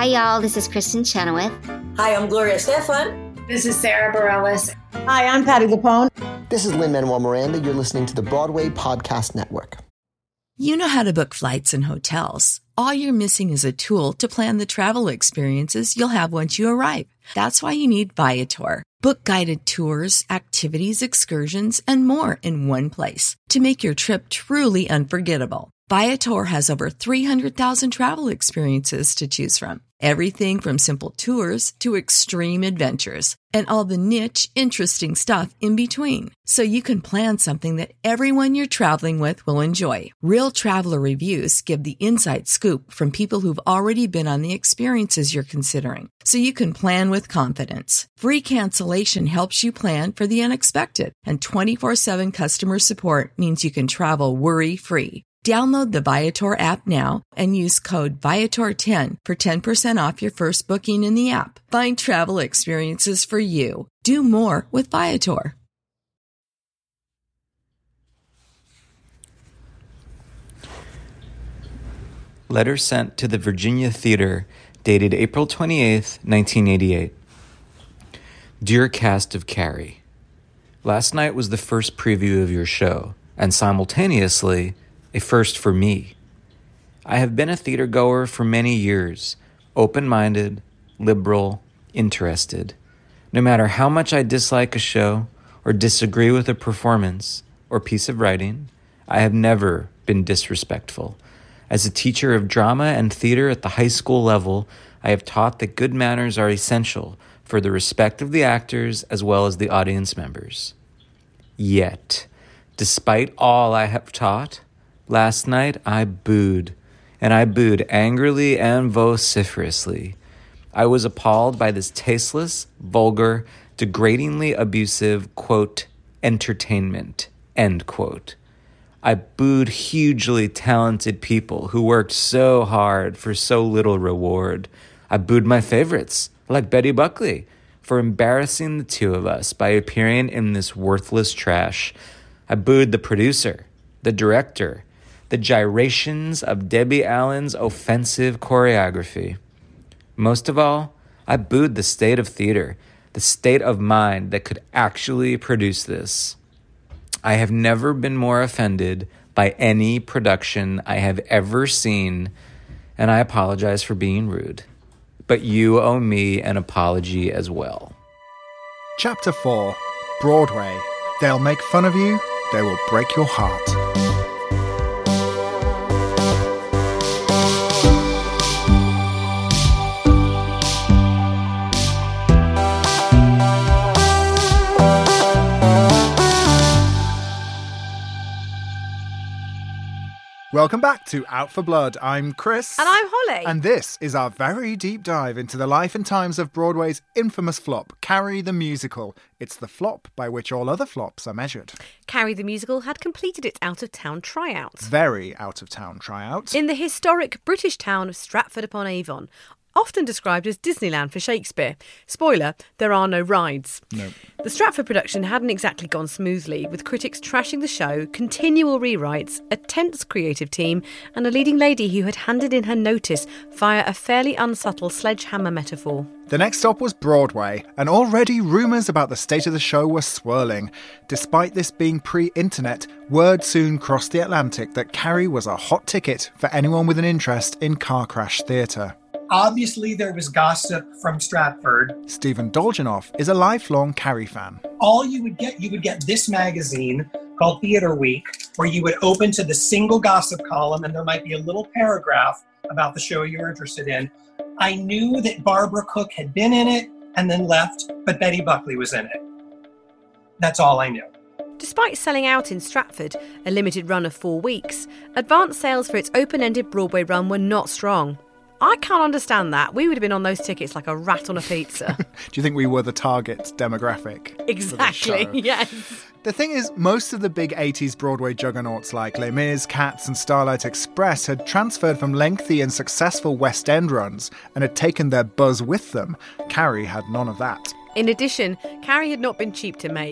Hi, y'all. This is Kristen Chenoweth. Hi, I'm Gloria Estefan. This is Sarah Bareilles. Hi, I'm Patti LuPone. This is Lin-Manuel Miranda. You're listening to the Broadway Podcast Network. You know how to book flights and hotels. All you're missing is a tool to plan the travel experiences you'll have once you arrive. That's why you need Viator. Book guided tours, activities, excursions, and more in one place to make your trip truly unforgettable. Viator has over 300,000 travel experiences to choose from. Everything from simple tours to extreme adventures and all the niche, interesting stuff in between. So you can plan something that everyone you're traveling with will enjoy. Real traveler reviews give the inside scoop from people who've already been on the experiences you're considering. So you can plan with confidence. Free cancellation helps you plan for the unexpected. And 24/7 customer support means you can travel worry-free. Download the Viator app now and use code Viator10 for 10% off your first booking in the app. Find travel experiences for you. Do more with Viator. Letter sent to the Virginia Theater, dated April 28th, 1988. Dear cast of Carrie, last night was the first preview of your show, and simultaneously, a first for me. I have been a theater goer for many years, open-minded, liberal, interested. No matter how much I dislike a show or disagree with a performance or piece of writing, I have never been disrespectful. As a teacher of drama and theater at the high school level, I have taught that good manners are essential for the respect of the actors as well as the audience members. Yet, despite all I have taught, last night I booed, and I booed angrily and vociferously. I was appalled by this tasteless, vulgar, degradingly abusive, quote, entertainment, end quote. I booed hugely talented people who worked so hard for so little reward. I booed my favorites, like Betty Buckley, for embarrassing the two of us by appearing in this worthless trash. I booed the producer, the director, the gyrations of Debbie Allen's offensive choreography. Most of all, I booed the state of theater, the state of mind that could actually produce this. I have never been more offended by any production I have ever seen, and I apologize for being rude. But you owe me an apology as well. Chapter 4, Broadway. They'll make fun of you, they will break your heart. Welcome back to Out for Blood. I'm Chris. And I'm Holly. And this is our very deep dive into the life and times of Broadway's infamous flop, Carrie the Musical. It's the flop by which all other flops are measured. Carrie the Musical had completed its out-of-town tryout. Very out-of-town tryout. In the historic British town of Stratford-upon-Avon, often described as Disneyland for Shakespeare. Spoiler, there are no rides. No. The Stratford production hadn't exactly gone smoothly, with critics trashing the show, continual rewrites, a tense creative team, and a leading lady who had handed in her notice via a fairly unsubtle sledgehammer metaphor. The next stop was Broadway, and already rumours about the state of the show were swirling. Despite this being pre-internet, word soon crossed the Atlantic that Carrie was a hot ticket for anyone with an interest in car crash theatre. Obviously, there was gossip from Stratford. Stephen Dolgenoff is a lifelong Carrie fan. All you would get this magazine called Theatre Week, where you would open to the single gossip column and there might be a little paragraph about the show you're interested in. I knew that Barbara Cook had been in it and then left, but Betty Buckley was in it. That's all I knew. Despite selling out in Stratford, a limited run of 4 weeks, advance sales for its open-ended Broadway run were not strong. I can't understand that. We would have been on those tickets like a rat on a pizza. Do you think we were the target demographic? Exactly, yes. The thing is, most of the big 80s Broadway juggernauts like Les Mis, Cats and Starlight Express had transferred from lengthy and successful West End runs and had taken their buzz with them. Carrie had none of that. In addition, Carrie had not been cheap to make.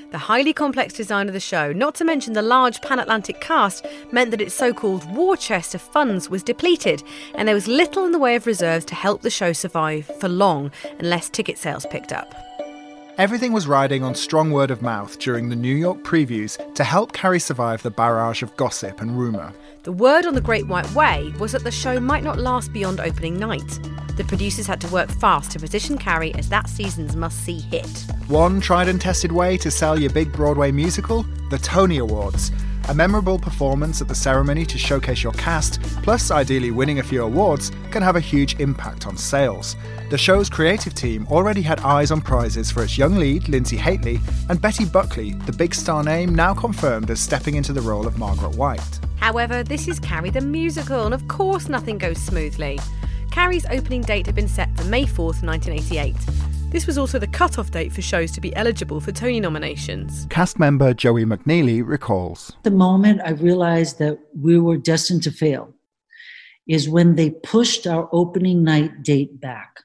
The highly complex design of the show, not to mention the large pan-Atlantic cast, meant that its so-called war chest of funds was depleted, and there was little in the way of reserves to help the show survive for long unless ticket sales picked up. Everything was riding on strong word of mouth during the New York previews to help Carrie survive the barrage of gossip and rumour. The word on the Great White Way was that the show might not last beyond opening night. The producers had to work fast to position Carrie as that season's must-see hit. One tried and tested way to sell your big Broadway musical? The Tony Awards. A memorable performance at the ceremony to showcase your cast, plus ideally winning a few awards, can have a huge impact on sales. The show's creative team already had eyes on prizes for its young lead, Lindsay Haitley, and Betty Buckley, the big star name now confirmed as stepping into the role of Margaret White. However, this is Carrie the musical, and of course nothing goes smoothly. Carrie's opening date had been set for May 4th, 1988. This was also the cut-off date for shows to be eligible for Tony nominations. Cast member Joey McNeely recalls. The moment I realized that we were destined to fail is when they pushed our opening night date back.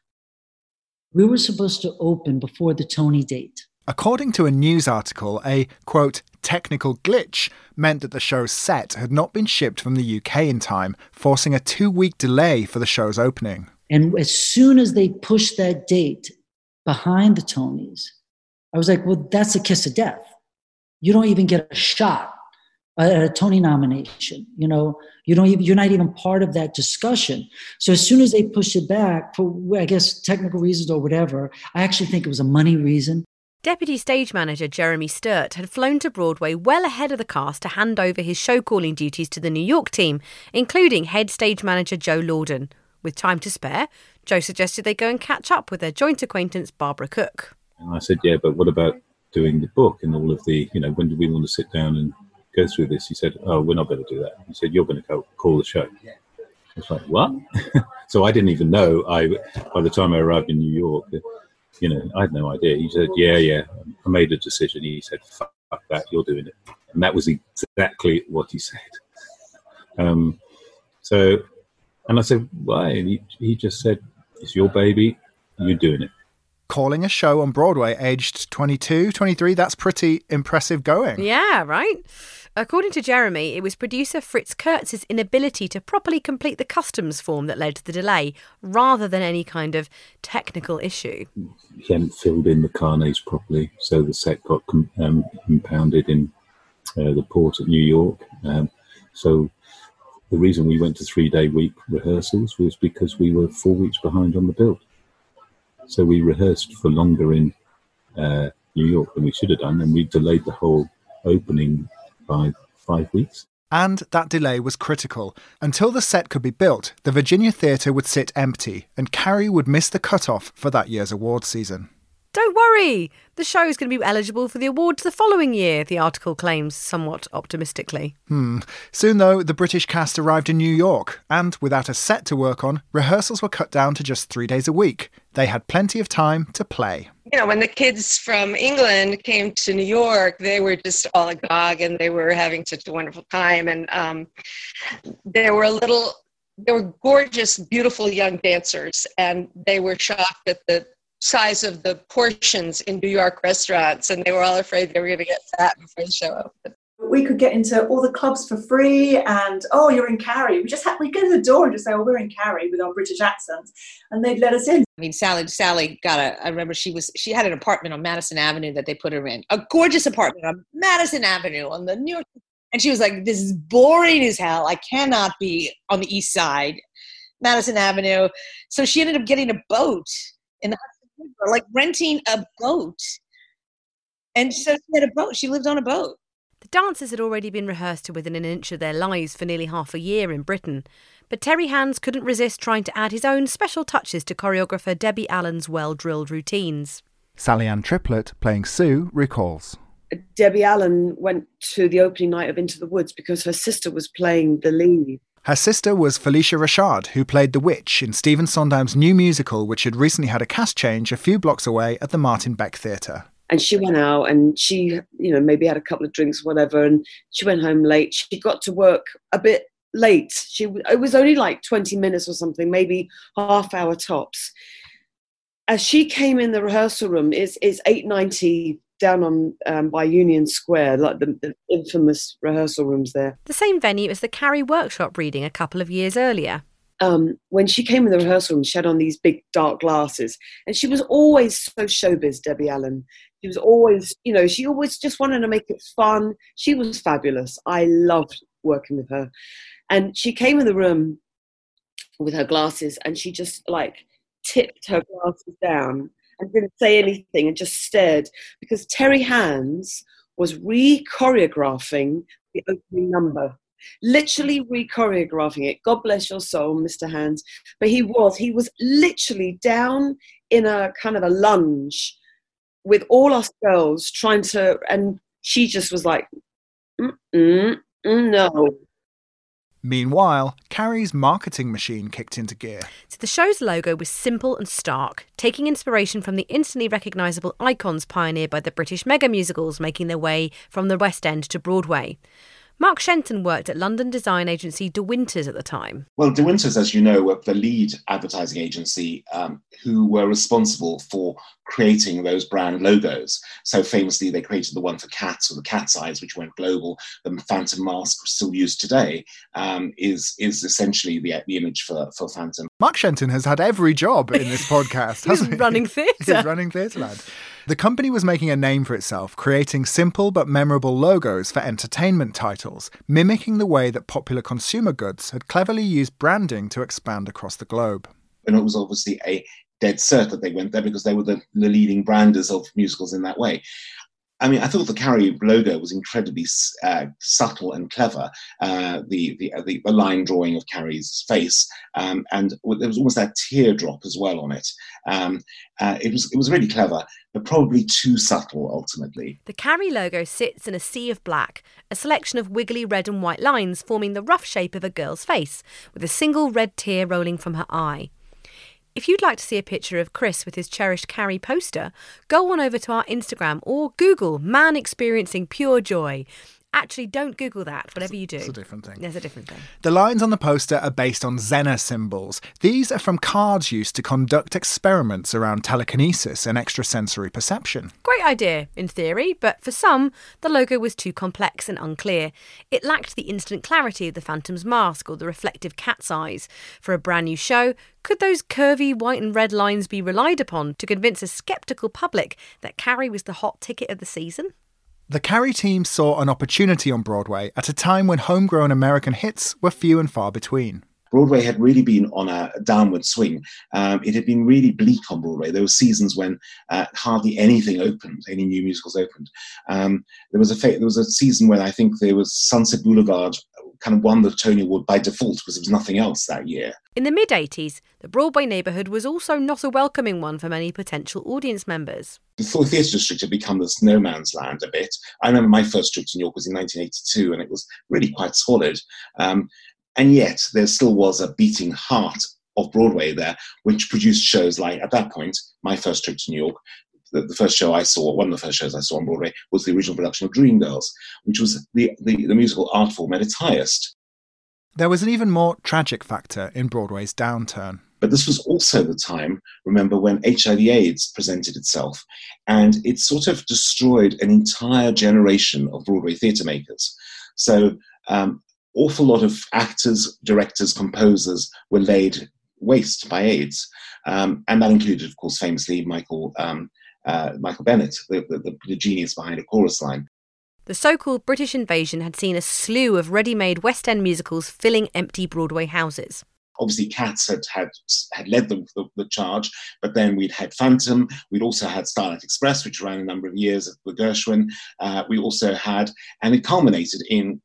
We were supposed to open before the Tony date. According to a news article, a, quote, technical glitch meant that the show's set had not been shipped from the UK in time, forcing a 2-week delay for the show's opening. And as soon as they pushed that date behind the Tonys, I was like, well, that's a kiss of death. You don't even get a shot at a Tony nomination. You know, you're not even part of that discussion. So as soon as they pushed it back for, I guess, technical reasons or whatever, I actually think it was a money reason. Deputy stage manager Jeremy Sturt had flown to Broadway well ahead of the cast to hand over his show-calling duties to the New York team, including head stage manager Joe Lorden. With time to spare, Joe suggested they go and catch up with their joint acquaintance Barbara Cook. And I said, yeah, but what about doing the book and all of the, when do we want to sit down and go through this? He said, oh, we're not going to do that. He said, you're going to call the show. I was like, what? So I didn't even know. By the time I arrived in New York, I had no idea. He said, yeah, I made a decision. He said, fuck that, you're doing it. And that was exactly what he said. And I said, why? And he just said, it's your baby, you're doing it. Calling a show on Broadway aged 22, 23, that's pretty impressive going. Yeah, right? According to Jeremy, it was producer Fritz Kurtz's inability to properly complete the customs form that led to the delay, rather than any kind of technical issue. He hadn't filled in the carnets properly, so the set got impounded in the port at New York. So the reason we went to 3-day week rehearsals was because we were 4 weeks behind on the build. So we rehearsed for longer in New York than we should have done, and we delayed the whole opening by 5 weeks. And that delay was critical. Until the set could be built, the Virginia Theatre would sit empty, and Carrie would miss the cut-off for that year's awards season. Don't worry, the show is going to be eligible for the awards the following year, the article claims somewhat optimistically. Soon, though, the British cast arrived in New York, and without a set to work on, rehearsals were cut down to just 3 days a week. They had plenty of time to play. When the kids from England came to New York, they were just all agog and they were having such a wonderful time. And they were gorgeous, beautiful young dancers, and they were shocked at the size of the portions in New York restaurants, and they were all afraid they were going to get fat before the show opened. We could get into all the clubs for free, and you're in Carrie. We'd go to the door and just say, we're in Carrie with our British accents, and they'd let us in. I mean, Sally I remember she had an apartment on Madison Avenue that they put her in, a gorgeous apartment on Madison Avenue on the New York, and she was like, this is boring as hell. I cannot be on the East Side, Madison Avenue. So she ended up getting a boat in the like renting a boat. And so she had a boat. She lived on a boat. The dances had already been rehearsed to within an inch of their lives for nearly half a year in Britain. But Terry Hands couldn't resist trying to add his own special touches to choreographer Debbie Allen's well-drilled routines. Sally Ann Triplett, playing Sue, recalls. Debbie Allen went to the opening night of Into the Woods because her sister was playing the lead. Her sister was Felicia Rashad, who played the witch in Stephen Sondheim's new musical, which had recently had a cast change a few blocks away at the Martin Beck Theatre. And she went out and she, maybe had a couple of drinks, whatever, and she went home late. She got to work a bit late. It was only like 20 minutes or something, maybe half hour tops. As she came in the rehearsal room, it's 8:90 down on by Union Square, like the infamous rehearsal rooms there. The same venue as the Carrie workshop reading a couple of years earlier. When she came in the rehearsal room, she had on these big dark glasses, and she was always so showbiz, Debbie Allen. She was always, she always just wanted to make it fun. She was fabulous. I loved working with her. And she came in the room with her glasses, and she just tipped her glasses down and didn't say anything and just stared, because Terry Hands was re-choreographing the opening number. Literally re-choreographing it. God bless your soul, Mr. Hands. But he was literally down in a kind of a lunge with all us girls trying to, and she just was like, no. Meanwhile, Carrie's marketing machine kicked into gear. So the show's logo was simple and stark, taking inspiration from the instantly recognisable icons pioneered by the British mega musicals making their way from the West End to Broadway. Mark Shenton worked at London design agency De Winters at the time. Well, De Winters, as you know, were the lead advertising agency who were responsible for creating those brand logos. So famously, they created the one for Cats, or the Cat's Eyes, which went global. The Phantom mask, still used today, is essentially the image for Phantom. Mark Shenton has had every job in this podcast, hasn't he? Running theatre. He's running Theatreland. The company was making a name for itself, creating simple but memorable logos for entertainment titles, mimicking the way that popular consumer goods had cleverly used branding to expand across the globe. And it was obviously a dead cert that they went there, because they were the leading branders of musicals in that way. I mean, I thought the Carrie logo was incredibly subtle and clever. The line drawing of Carrie's face, and there was almost that teardrop as well on it. It was really clever, but probably too subtle ultimately. The Carrie logo sits in a sea of black, a selection of wiggly red and white lines forming the rough shape of a girl's face, with a single red tear rolling from her eye. If you'd like to see a picture of Chris with his cherished Carrie poster, go on over to our Instagram or Google "man experiencing pure joy." Actually, don't Google that, whatever you do. It's a different thing. There's a different thing. The lines on the poster are based on Zener symbols. These are from cards used to conduct experiments around telekinesis and extrasensory perception. Great idea, in theory, but for some, the logo was too complex and unclear. It lacked the instant clarity of the Phantom's mask or the reflective cat's eyes. For a brand new show, could those curvy white and red lines be relied upon to convince a sceptical public that Carrie was the hot ticket of the season? The Carrie team saw an opportunity on Broadway at a time when homegrown American hits were few and far between. Broadway had really been on a downward swing. It had been really bleak on Broadway. There were seasons when hardly anything opened, any new musicals opened. There was a season when I think there was Sunset Boulevard kind of won the Tony Award by default because there was nothing else that year. In the mid-80s, the Broadway neighbourhood was also not a welcoming one for many potential audience members. The theatre district had become this no man's land a bit. I remember my first trip to New York was in 1982, and it was really quite solid. And yet there still was a beating heart of Broadway there, which produced shows like, at that point, my first trip to New York, the first show I saw, one of the first shows I saw on Broadway, was the original production of Dreamgirls, which was the musical art form at its highest. There was an even more tragic factor in Broadway's downturn. But this was also the time, remember, when HIV/AIDS presented itself, and it sort of destroyed an entire generation of Broadway theatre makers. So awful lot of actors, directors, composers were laid waste by AIDS. And that included, of course, famously Michael Bennett, the genius behind A Chorus Line. The so-called British invasion had seen a slew of ready-made West End musicals filling empty Broadway houses. Obviously, Cats had led the charge, but then we'd had Phantom. We'd also had Starlight Express, which ran a number of years at the Gershwin. We also had, and it culminated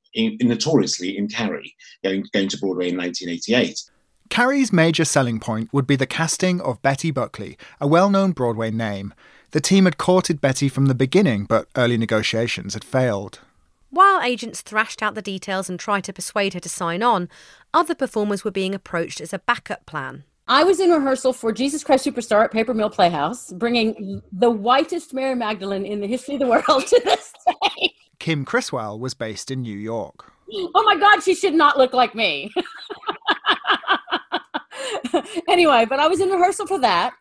notoriously in Carrie, going to Broadway in 1988. Carrie's major selling point would be the casting of Betty Buckley, a well-known Broadway name. The team had courted Betty from the beginning, but early negotiations had failed. While agents thrashed out the details and tried to persuade her to sign on, other performers were being approached as a backup plan. I was in rehearsal for Jesus Christ Superstar at Paper Mill Playhouse, bringing the whitest Mary Magdalene in the history of the world to the stage. Kim Criswell was based in New York. Oh my God, she should not look like me. Anyway, but I was in rehearsal for that.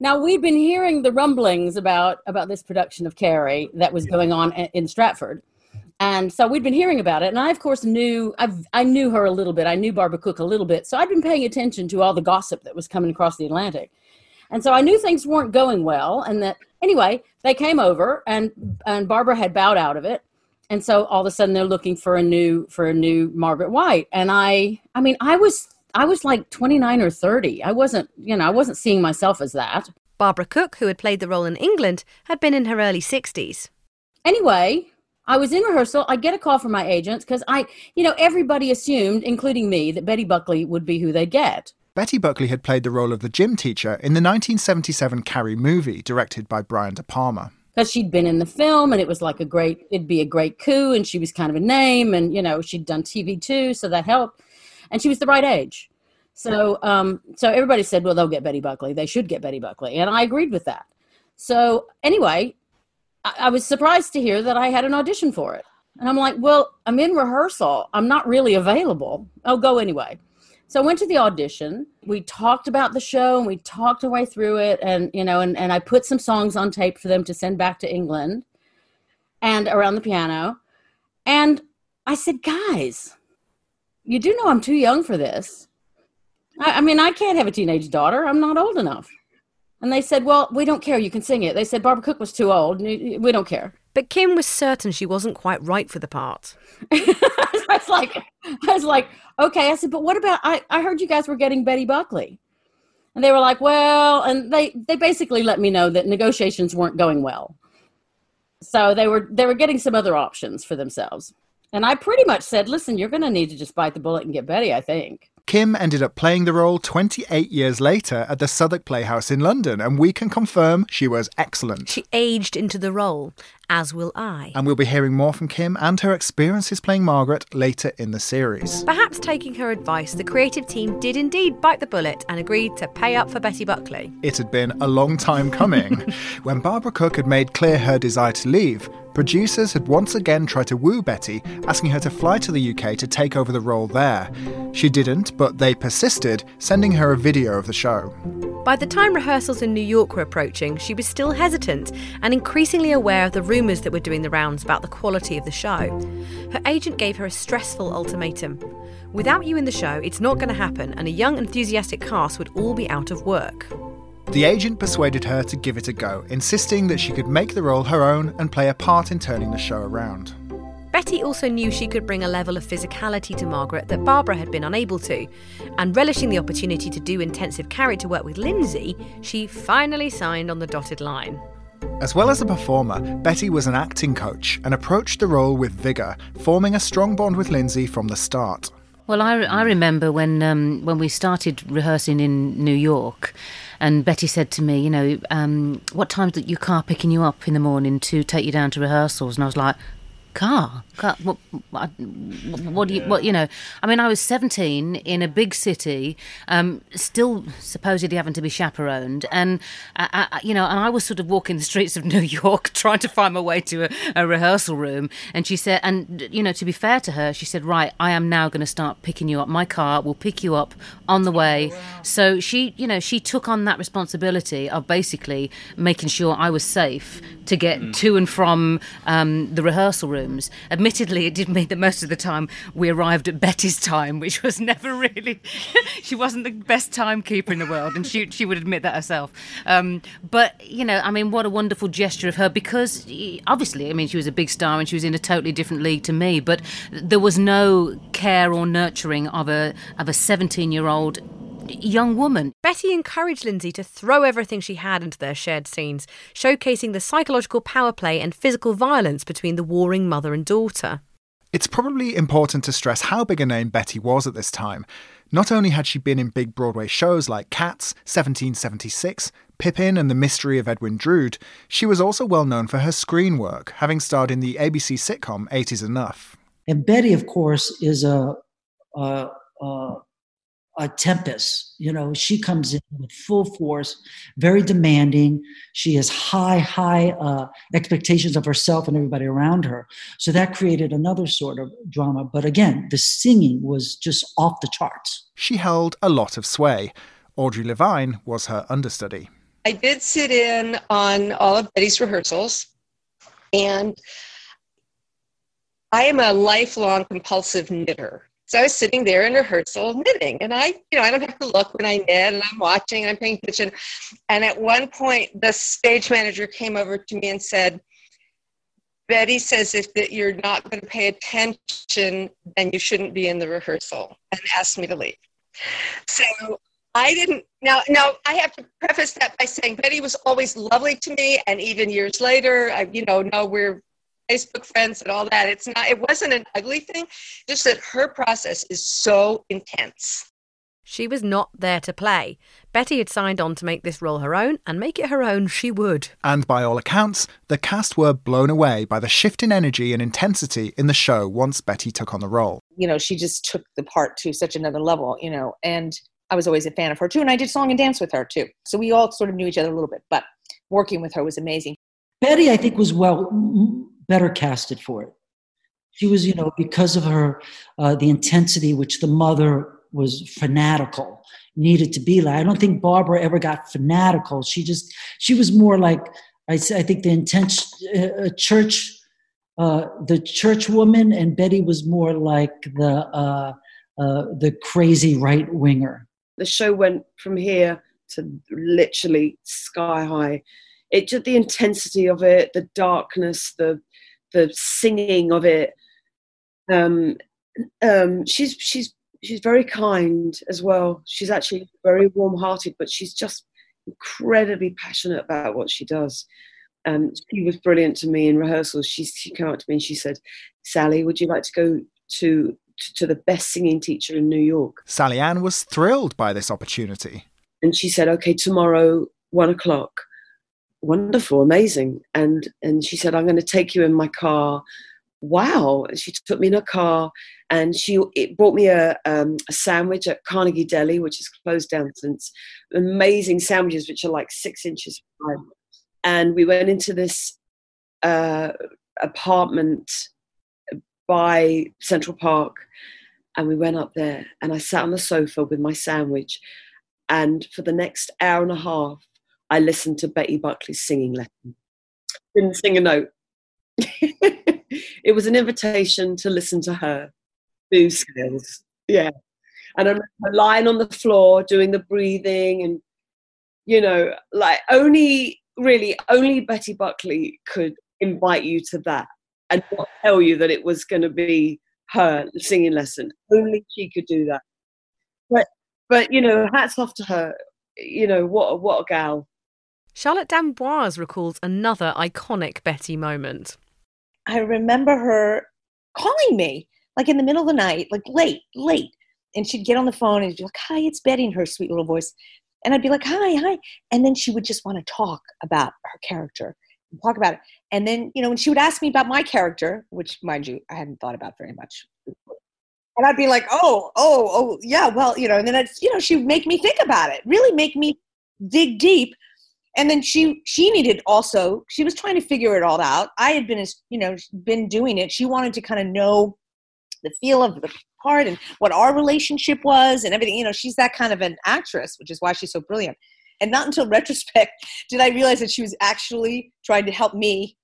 Now, we'd been hearing the rumblings about this production of Carrie that was going on in Stratford. And so we'd been hearing about it. And I, of course, I knew her a little bit. I knew Barbara Cook a little bit. So I'd been paying attention to all the gossip that was coming across the Atlantic. And so I knew things weren't going well. And that, anyway, they came over and Barbara had bowed out of it. And so all of a sudden they're looking for a new Margaret White. And I was like 29 or 30. I wasn't seeing myself as that. Barbara Cook, who had played the role in England, had been in her early 60s. Anyway, I was in rehearsal. I get a call from my agents because everybody assumed, including me, that Betty Buckley would be who they'd get. Betty Buckley had played the role of the gym teacher in the 1977 Carrie movie, directed by Brian De Palma. Because she'd been in the film, and it was like it'd be a great coup, and she was kind of a name, and, she'd done TV too, so that helped. And she was the right age. So everybody said, well, they'll get Betty Buckley. They should get Betty Buckley. And I agreed with that. So anyway, I was surprised to hear that I had an audition for it. And I'm like, well, I'm in rehearsal. I'm not really available. I'll go anyway. So I went to the audition. We talked about the show and we talked our way through it. And, and I put some songs on tape for them to send back to England and around the piano. And I said, guys, you do know I'm too young for this. I can't have a teenage daughter. I'm not old enough. And they said, well, we don't care. You can sing it. They said Barbara Cook was too old. We don't care. But Kim was certain she wasn't quite right for the part. I was like, okay. I said, but what about, I heard you guys were getting Betty Buckley. And they were like, well, and they basically let me know that negotiations weren't going well. So they were getting some other options for themselves. And I pretty much said, listen, you're going to need to just bite the bullet and get Betty, I think. Kim ended up playing the role 28 years later at the Southwark Playhouse in London, and we can confirm she was excellent. She aged into the role, as will I. And we'll be hearing more from Kim and her experiences playing Margaret later in the series. Perhaps taking her advice, the creative team did indeed bite the bullet and agreed to pay up for Betty Buckley. It had been a long time coming. When Barbara Cook had made clear her desire to leave, producers had once again tried to woo Betty, asking her to fly to the UK to take over the role there. She didn't, but they persisted, sending her a video of the show. By the time rehearsals in New York were approaching, she was still hesitant and increasingly aware of the rumours that were doing the rounds about the quality of the show. Her agent gave her a stressful ultimatum. Without you in the show, it's not going to happen, and a young, enthusiastic cast would all be out of work. The agent persuaded her to give it a go, insisting that she could make the role her own and play a part in turning the show around. Betty also knew she could bring a level of physicality to Margaret that Barbara had been unable to, and relishing the opportunity to do intensive character work with Lindsay, she finally signed on the dotted line. As well as a performer, Betty was an acting coach and approached the role with vigour, forming a strong bond with Lindsay from the start. Well, I remember when we started rehearsing in New York, and Betty said to me, what time's your car picking you up in the morning to take you down to rehearsals? And I was like, car? What do you, I was 17 in a big city, still supposedly having to be chaperoned. And, and I was sort of walking the streets of New York trying to find my way to a rehearsal room. And she said, to be fair to her, she said, right, I am now going to start picking you up. My car will pick you up on the way. Wow. So she took on that responsibility of basically making sure I was safe to get to and from the rehearsal rooms. Admittedly, it did mean that most of the time we arrived at Betty's time, which was never really... she wasn't the best timekeeper in the world, and she would admit that herself. But, what a wonderful gesture of her, because obviously, she was a big star and she was in a totally different league to me, but there was no care or nurturing of a 17-year-old young woman. Betty encouraged Lindsay to throw everything she had into their shared scenes, showcasing the psychological power play and physical violence between the warring mother and daughter. It's probably important to stress how big a name Betty was at this time. Not only had she been in big Broadway shows like Cats, 1776, Pippin and the Mystery of Edwin Drood, she was also well known for her screen work, having starred in the ABC sitcom 8 Is Enough. And Betty, of course, is a tempest. She comes in with full force, very demanding. She has high expectations of herself and everybody around her. So that created another sort of drama. But again, the singing was just off the charts. She held a lot of sway. Audrey Levine was her understudy. I did sit in on all of Betty's rehearsals, and I am a lifelong compulsive knitter. So I was sitting there in rehearsal knitting, and I don't have to look when I knit, and I'm watching and I'm paying attention. And at one point, the stage manager came over to me and said, Betty says if that you're not going to pay attention, then you shouldn't be in the rehearsal, and asked me to leave. So I didn't. Now I have to preface that by saying Betty was always lovely to me, and even years later, we're Facebook friends and all that. It wasn't an ugly thing, just that her process is so intense. She was not there to play. Betty had signed on to make this role her own, and make it her own she would. And by all accounts, the cast were blown away by the shift in energy and intensity in the show once Betty took on the role. She just took the part to such another level, and I was always a fan of her too, and I did song and dance with her too. So we all sort of knew each other a little bit, but working with her was amazing. Betty, I think, was better casted for it. She was, because of her, the intensity, which the mother was fanatical, needed to be like. I don't think Barbara ever got fanatical. She was more like, I think the intense church woman, and Betty was more like the crazy right winger. The show went from here to literally sky high. It just, the intensity of it, the darkness, the singing of it. She's very kind as well. She's actually very warm-hearted, but she's just incredibly passionate about what she does. She was brilliant to me in rehearsals. She came up to me and she said, Sally, would you like to go to the best singing teacher in New York? Sally Ann was thrilled by this opportunity. And she said, okay, tomorrow, 1:00. Wonderful, amazing. And she said, I'm going to take you in my car. Wow. And she took me in her car, and it brought me a sandwich at Carnegie Deli, which is closed down since. Amazing sandwiches, which are like 6 inches wide. And we went into this apartment by Central Park, and we went up there, and I sat on the sofa with my sandwich, and for the next hour and a half, I listened to Betty Buckley's singing lesson. Didn't sing a note. It was an invitation to listen to her do skills. Yeah. And I remember lying on the floor doing the breathing, and, only Betty Buckley could invite you to that and not tell you that it was going to be her singing lesson. Only she could do that. But hats off to her. What a gal. Charlotte D'Amboise recalls another iconic Betty moment. I remember her calling me, like in the middle of the night, like late. And she'd get on the phone and she'd be like, hi, it's Betty, in her sweet little voice. And I'd be like, hi. And then she would just want to talk about her character, talk about it. And then, when she would ask me about my character, which, mind you, I hadn't thought about very much. And I'd be like, oh, yeah, well, and then she would make me think about it, really make me dig deep. And then she needed also, she was trying to figure it all out. I had been doing it. She wanted to kind of know the feel of the part and what our relationship was and everything. She's that kind of an actress, which is why she's so brilliant. And not until retrospect did I realize that she was actually trying to help me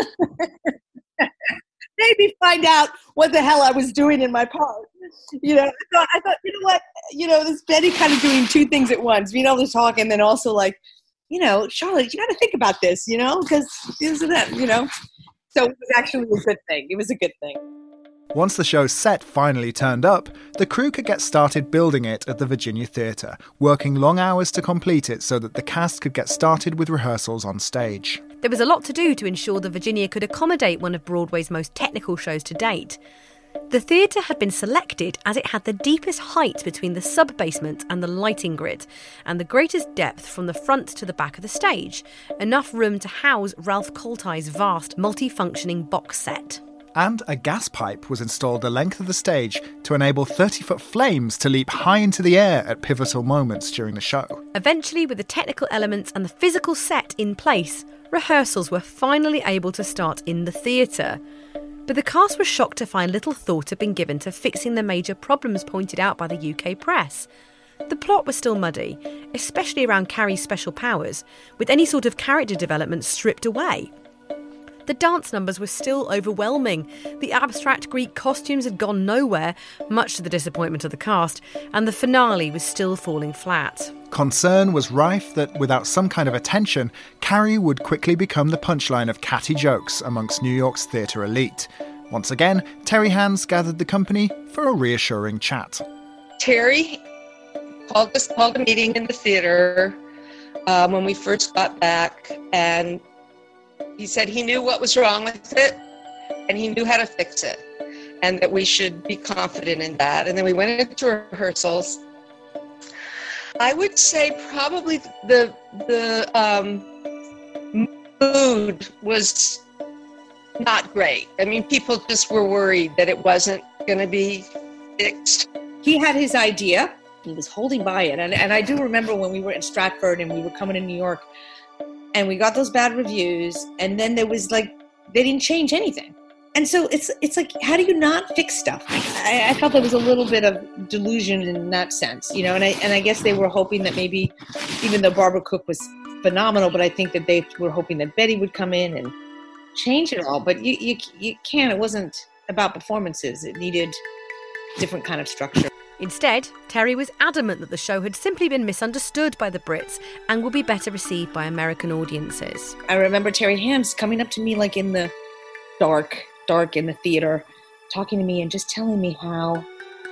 maybe find out what the hell I was doing in my part. I thought, what? This Betty kind of doing two things at once, being able to talk and then also like, Charlotte, you got to think about this, because this and that, So it was actually a good thing. It was a good thing. Once the show's set finally turned up, the crew could get started building it at the Virginia Theatre, working long hours to complete it so that the cast could get started with rehearsals on stage. There was a lot to do to ensure the Virginia could accommodate one of Broadway's most technical shows to date. The theatre had been selected as it had the deepest height between the sub-basement and the lighting grid, and the greatest depth from the front to the back of the stage, enough room to house Ralph Koltai's vast, multi-functioning box set. And a gas pipe was installed the length of the stage to enable 30-foot flames to leap high into the air at pivotal moments during the show. Eventually, with the technical elements and the physical set in place, rehearsals were finally able to start in the theatre. But the cast were shocked to find little thought had been given to fixing the major problems pointed out by the UK press. The plot was still muddy, especially around Carrie's special powers, with any sort of character development stripped away. The dance numbers were still overwhelming. The abstract Greek costumes had gone nowhere, much to the disappointment of the cast, and the finale was still falling flat. Concern was rife that without some kind of attention, Carrie would quickly become the punchline of catty jokes amongst New York's theatre elite. Once again, Terry Hands gathered the company for a reassuring chat. Terry called a meeting in the theatre when we first got back, and he said he knew what was wrong with it, and he knew how to fix it, and that we should be confident in that. And then we went into rehearsals. I would say probably the mood was not great. I mean, people just were worried that it wasn't going to be fixed. He had his idea. He was holding by it. And I do remember when we were in Stratford and we were coming to New York and we got those bad reviews, and then there was like, they didn't change anything. And so it's like, how do you not fix stuff? I felt there was a little bit of delusion in that sense, you know, and I guess they were hoping that maybe, even though Barbara Cook was phenomenal, but I think that they were hoping that Betty would come in and change it all. But you can't. It wasn't about performances. It needed a different kind of structure. Instead, Terry was adamant that the show had simply been misunderstood by the Brits and would be better received by American audiences. I remember Terry Hands coming up to me like in the dark in the theater, talking to me and just telling me how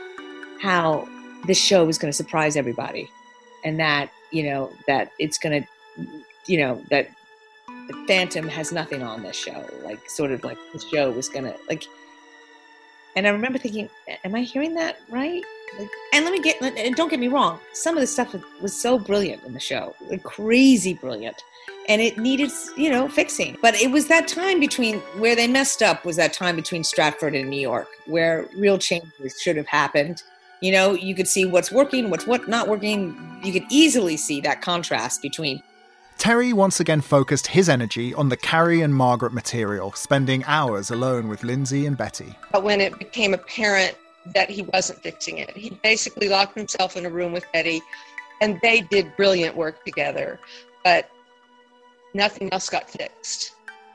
this show was going to surprise everybody, and that, you know, that it's going to, you know, that the Phantom has nothing on this show, like sort of like the show was going to, like, and I remember thinking, am I hearing that right? Like, and don't get me wrong, some of the stuff was so brilliant in the show, like crazy brilliant. And it needed, you know, fixing. But it was that time between, where they messed up was that time between Stratford and New York, where real changes should have happened. You know, you could see what's working, what's not working. You could easily see that contrast between. Terry once again focused his energy on the Carrie and Margaret material, spending hours alone with Lindsay and Betty. But when it became apparent that he wasn't fixing it, he basically locked himself in a room with Betty, and they did brilliant work together. But nothing else got fixed.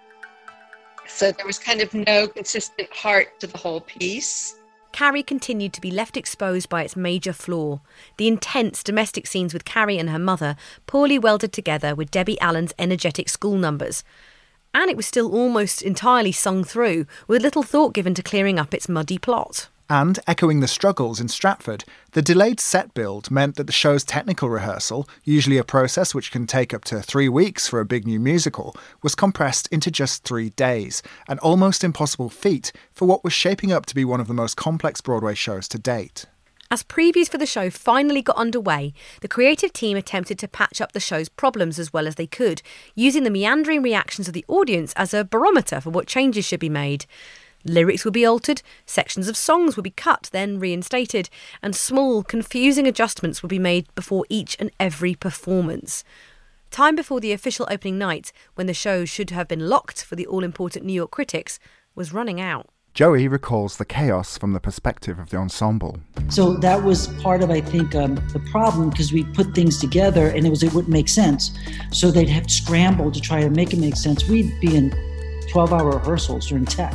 So there was kind of no consistent heart to the whole piece. Carrie continued to be left exposed by its major flaw, the intense domestic scenes with Carrie and her mother, poorly welded together with Debbie Allen's energetic school numbers. And it was still almost entirely sung through, with little thought given to clearing up its muddy plot. And, echoing the struggles in Stratford, the delayed set build meant that the show's technical rehearsal, usually a process which can take up to 3 weeks for a big new musical, was compressed into just 3 days, an almost impossible feat for what was shaping up to be one of the most complex Broadway shows to date. As previews for the show finally got underway, the creative team attempted to patch up the show's problems as well as they could, using the meandering reactions of the audience as a barometer for what changes should be made. Lyrics would be altered, sections of songs would be cut, then reinstated, and small, confusing adjustments would be made before each and every performance. Time before the official opening night, when the show should have been locked for the all-important New York critics, was running out. Joey recalls the chaos from the perspective of the ensemble. So that was part of, I think, the problem, because we put things together and it wouldn't make sense. So they'd have to scramble to try to make it make sense. We'd be in 12-hour rehearsals during tech.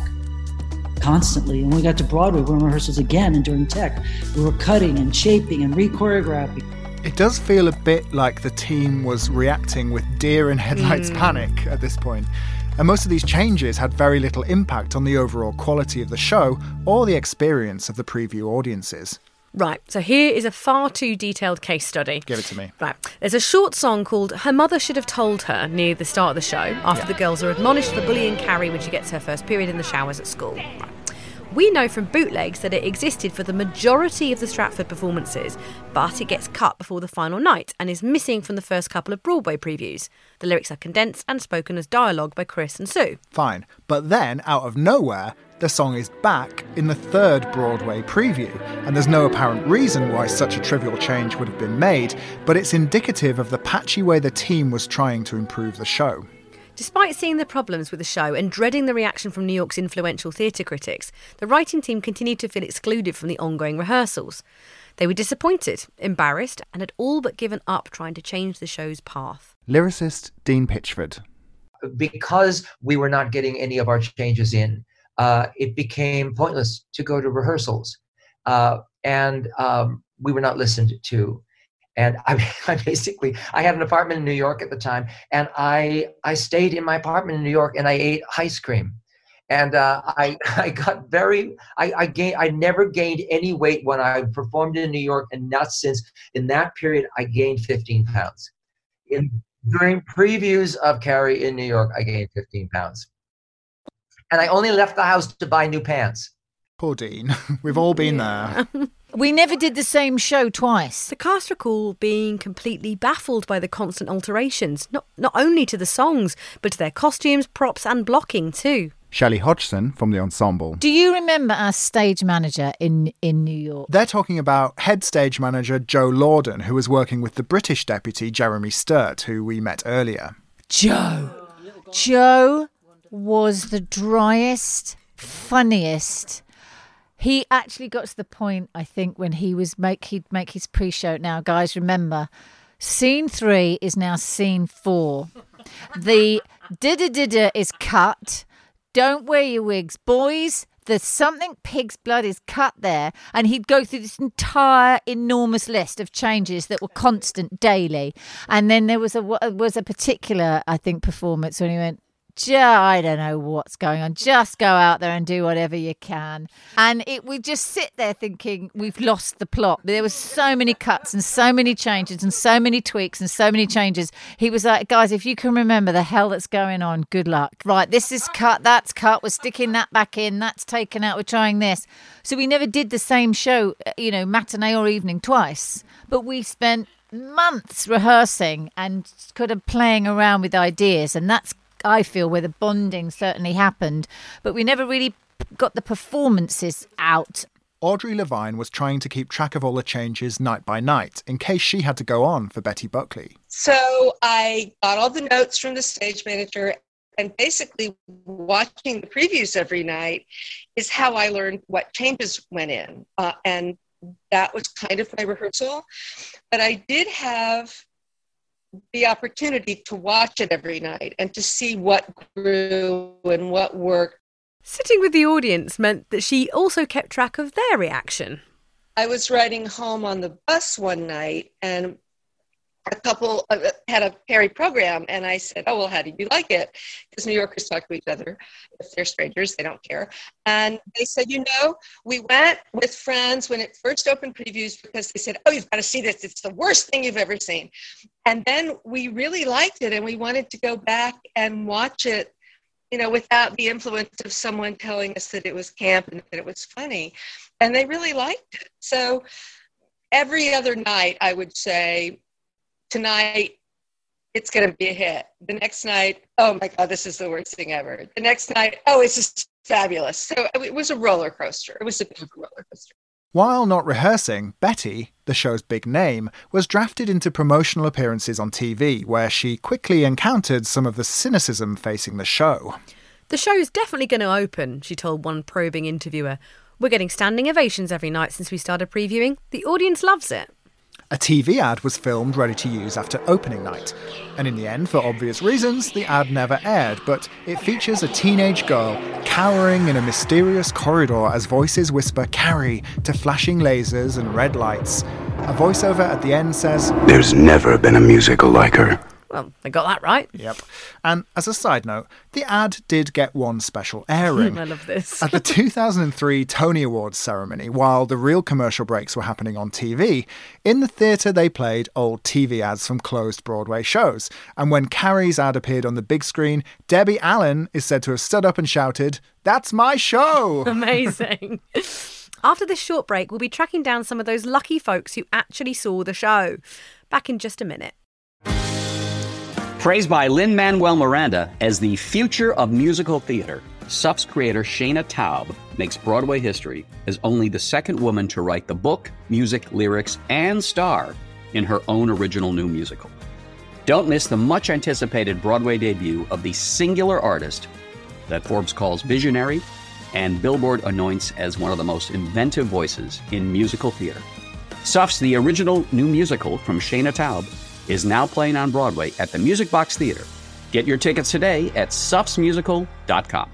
Constantly. And when we got to Broadway, we were in rehearsals again, and during tech, we were cutting and shaping and re-choreographing. It does feel a bit like the team was reacting with deer in headlights panic at this point. And most of these changes had very little impact on the overall quality of the show or the experience of the preview audiences. Right, so here is a far too detailed case study. Give it to me. Right, there's a short song called Her Mother Should Have Told Her near the start of the show, after the girls are admonished for bullying Carrie when she gets her first period in the showers at school. Right. We know from bootlegs that it existed for the majority of the Stratford performances, but it gets cut before the final night and is missing from the first couple of Broadway previews. The lyrics are condensed and spoken as dialogue by Chris and Sue. Fine, but then, out of nowhere, the song is back in the third Broadway preview, and there's no apparent reason why such a trivial change would have been made, but it's indicative of the patchy way the team was trying to improve the show. Despite seeing the problems with the show and dreading the reaction from New York's influential theatre critics, the writing team continued to feel excluded from the ongoing rehearsals. They were disappointed, embarrassed, and had all but given up trying to change the show's path. Lyricist Dean Pitchford. Because we were not getting any of our changes in, it became pointless to go to rehearsals. And we were not listened to. And I had an apartment in New York at the time, and I stayed in my apartment in New York, and I ate ice cream. And I never gained any weight when I performed in New York, and not since. In that period, I gained 15 pounds. During previews of Carrie in New York, I gained 15 pounds. And I only left the house to buy new pants. Poor Dean. We've all been there. We never did the same show twice. The cast recall being completely baffled by the constant alterations, not only to the songs, but to their costumes, props and blocking too. Shelley Hodgson from the ensemble. Do you remember our stage manager in New York? They're talking about head stage manager Joe Lorden, who was working with the British deputy Jeremy Sturt, who we met earlier. Joe was the driest, funniest. He actually got to the point, I think, when he'd make his pre-show. Now, guys, remember, scene 3 is now scene 4. The dida is cut. Don't wear your wigs. Boys, there's something pig's blood is cut there. And he'd go through this entire enormous list of changes that were constant daily. And then there was a particular, I think, performance when he went, I don't know what's going on. Just go out there and do whatever you can. And we just sit there thinking we've lost the plot. There was so many cuts and so many changes and so many tweaks and so many changes. He was like, guys, if you can remember the hell that's going on, good luck. Right, this is cut, that's cut. We're sticking that back in. That's taken out. We're trying this. So we never did the same show, matinee or evening twice. But we spent months rehearsing and kind of playing around with ideas. And that's, I feel, where the bonding certainly happened, but we never really got the performances out. Audrey Levine was trying to keep track of all the changes night by night in case she had to go on for Betty Buckley. So I got all the notes from the stage manager, and basically watching the previews every night is how I learned what changes went in. And that was kind of my rehearsal. But I did have the opportunity to watch it every night and to see what grew and what worked. Sitting with the audience meant that she also kept track of their reaction. I was riding home on the bus one night, and a couple had a Carrie program, and I said, oh, well, how did you like it? Because New Yorkers talk to each other. If they're strangers, they don't care. And they said, we went with friends when it first opened previews because they said, oh, you've got to see this. It's the worst thing you've ever seen. And then we really liked it, and we wanted to go back and watch it, without the influence of someone telling us that it was camp and that it was funny. And they really liked it. So every other night, I would say, tonight, it's going to be a hit. The next night, oh my God, this is the worst thing ever. The next night, oh, it's just fabulous. So it was a roller coaster. It was a big roller coaster. While not rehearsing, Betty, the show's big name, was drafted into promotional appearances on TV, where she quickly encountered some of the cynicism facing the show. The show's definitely going to open, she told one probing interviewer. We're getting standing ovations every night since we started previewing. The audience loves it. A TV ad was filmed ready to use after opening night. And in the end, for obvious reasons, the ad never aired, but it features a teenage girl cowering in a mysterious corridor as voices whisper Carrie to flashing lasers and red lights. A voiceover at the end says, "There's never been a musical like her." Well, they got that right. Yep. And as a side note, the ad did get one special airing. I love this. At the 2003 Tony Awards ceremony, while the real commercial breaks were happening on TV, in the theatre they played old TV ads from closed Broadway shows. And when Carrie's ad appeared on the big screen, Debbie Allen is said to have stood up and shouted, "That's my show!" Amazing. After this short break, we'll be tracking down some of those lucky folks who actually saw the show. Back in just a minute. Praised by Lin-Manuel Miranda as the future of musical theater, SUP's creator Shana Taub makes Broadway history as only the second woman to write the book, music, lyrics, and star in her own original new musical. Don't miss the much-anticipated Broadway debut of the singular artist that Forbes calls visionary and Billboard anoints as one of the most inventive voices in musical theater. Suffs, the original new musical from Shana Taub, is now playing on Broadway at the Music Box Theater. Get your tickets today at suffsmusical.com.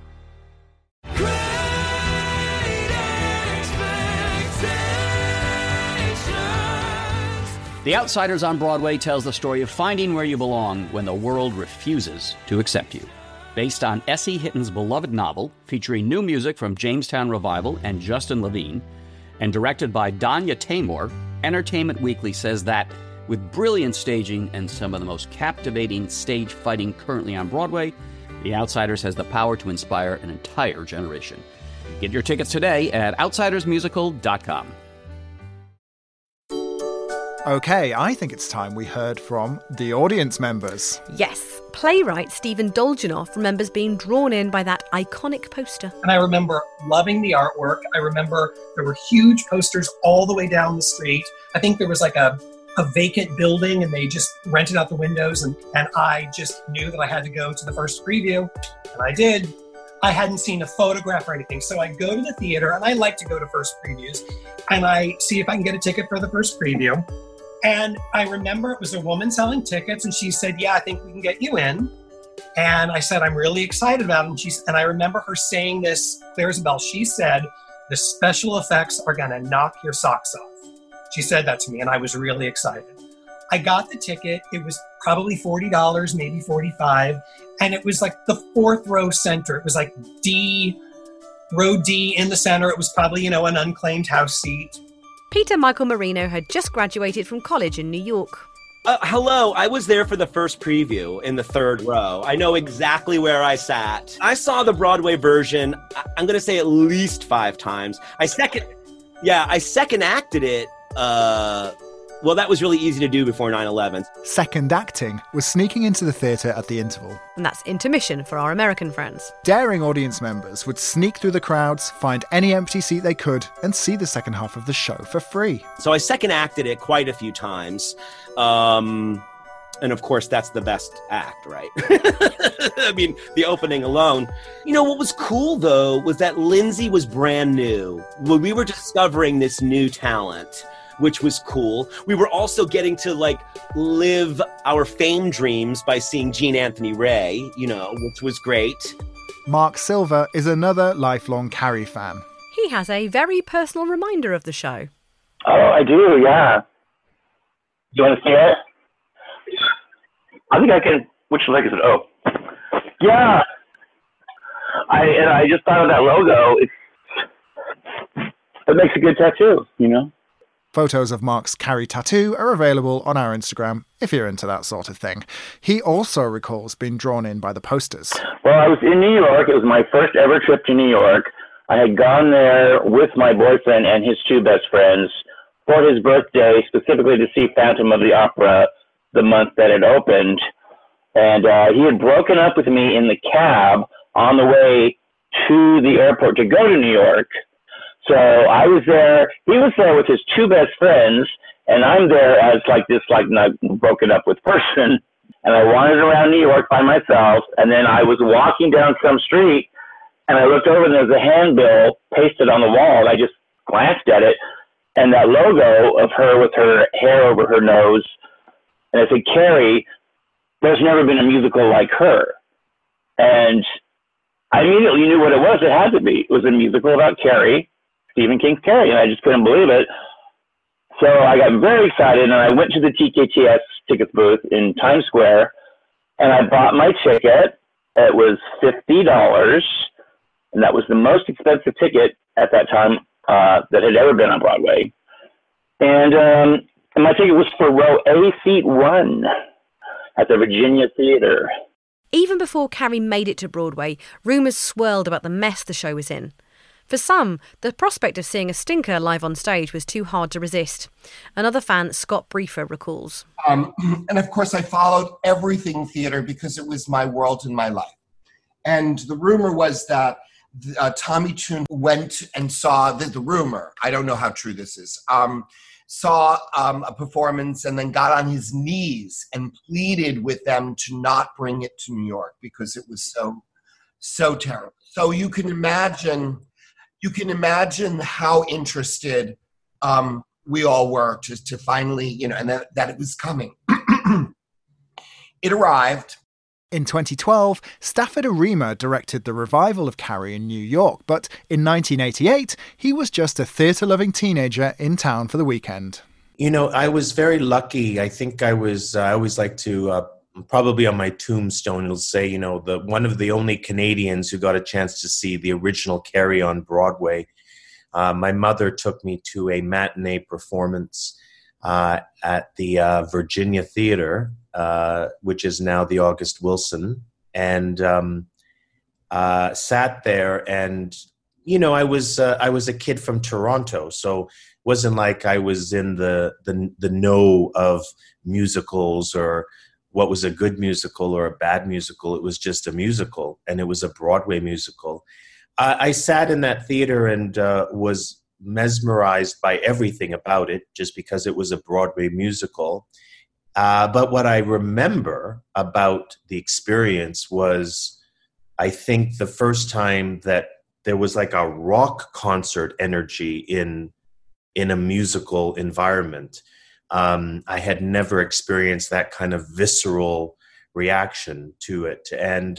The Outsiders on Broadway tells the story of finding where you belong when the world refuses to accept you. Based on S.E. Hitton's beloved novel, featuring new music from Jamestown Revival and Justin Levine, and directed by Danya Taymor, Entertainment Weekly says that, with brilliant staging and some of the most captivating stage fighting currently on Broadway, The Outsiders has the power to inspire an entire generation. Get your tickets today at outsidersmusical.com. Okay, I think it's time we heard from the audience members. Yes, playwright Stephen Dolgenoff remembers being drawn in by that iconic poster. And I remember loving the artwork. I remember there were huge posters all the way down the street. I think there was like a vacant building and they just rented out the windows, and I just knew that I had to go to the first preview, and I did. I hadn't seen a photograph or anything, so I go to the theater, and I like to go to first previews, and I see if I can get a ticket for the first preview. And I remember it was a woman selling tickets, and she said, yeah, I think we can get you in. And I said, I'm really excited about it. And I remember her saying this, clear as a bell. She said, the special effects are going to knock your socks off. She said that to me, and I was really excited. I got the ticket. It was probably $40, maybe $45. And it was like the fourth row center. It was like row D in the center. It was probably, an unclaimed house seat. Peter Michael Marino had just graduated from college in New York. Hello, I was there for the first preview in the third row. I know exactly where I sat. I saw the Broadway version, I'm going to say at least 5 times. I second acted it. Well, that was really easy to do before 9/11. Second acting was sneaking into the theatre at the interval. And that's intermission for our American friends. Daring audience members would sneak through the crowds, find any empty seat they could, and see the second half of the show for free. So I second acted it quite a few times. And of course, that's the best act, right? I mean, the opening alone. What was cool, though, was that Lindsay was brand new. When we were discovering this new talent, which was cool. We were also getting to live our fame dreams by seeing Jean Anthony Ray, which was great. Mark Silver is another lifelong Carrie fan. He has a very personal reminder of the show. Oh, I do, yeah. You want to see it? I think I can. Which leg is it? Oh. Yeah. I just thought of that logo. It makes a good tattoo, Photos of Mark's Carrie tattoo are available on our Instagram if you're into that sort of thing. He also recalls being drawn in by the posters. Well, I was in New York. It was my first ever trip to New York. I had gone there with my boyfriend and his 2 best friends for his birthday, specifically to see Phantom of the Opera the month that it opened. And he had broken up with me in the cab on the way to the airport to go to New York. So I was there, he was there with his 2 best friends, and I'm there as this not broken up with person. And I wandered around New York by myself, and then I was walking down some street, and I looked over and there was a handbill pasted on the wall, and I just glanced at it, and that logo of her with her hair over her nose, and I said, Carrie, there's never been a musical like her. And I immediately knew what it was. It had to be. It was a musical about Carrie, Stephen King's Carrie, and I just couldn't believe it. So I got very excited, and I went to the TKTS tickets booth in Times Square, and I bought my ticket. It was $50, and that was the most expensive ticket at that time that had ever been on Broadway. And my ticket was for row A, seat 1 at the Virginia Theater. Even before Carrie made it to Broadway, rumours swirled about the mess the show was in. For some, the prospect of seeing a stinker live on stage was too hard to resist. Another fan, Scott Briefer, recalls. And of course, I followed everything theater because it was my world and my life. And the rumor was that Tommy Tune went and saw the rumor. I don't know how true this is. saw a performance and then got on his knees and pleaded with them to not bring it to New York because it was so terrible. So you can imagine how interested we all were to finally, and that it was coming. It arrived. In 2012, Stafford Arima directed the revival of Carrie in New York, but in 1988, he was just a theatre-loving teenager in town for the weekend. I was very lucky. I think I always like to, probably on my tombstone, it'll say, one of the only Canadians who got a chance to see the original Carrie on Broadway. My mother took me to a matinee performance at the Virginia Theatre, which is now the August Wilson, and sat there. And I was a kid from Toronto, so it wasn't like I was in the know of musicals or what was a good musical or a bad musical. It was just a musical, and it was a Broadway musical. I sat in that theater and was mesmerized by everything about it, just because it was a Broadway musical. But what I remember about the experience was, I think, the first time that there was like a rock concert energy in a musical environment. I had never experienced that kind of visceral reaction to it. And,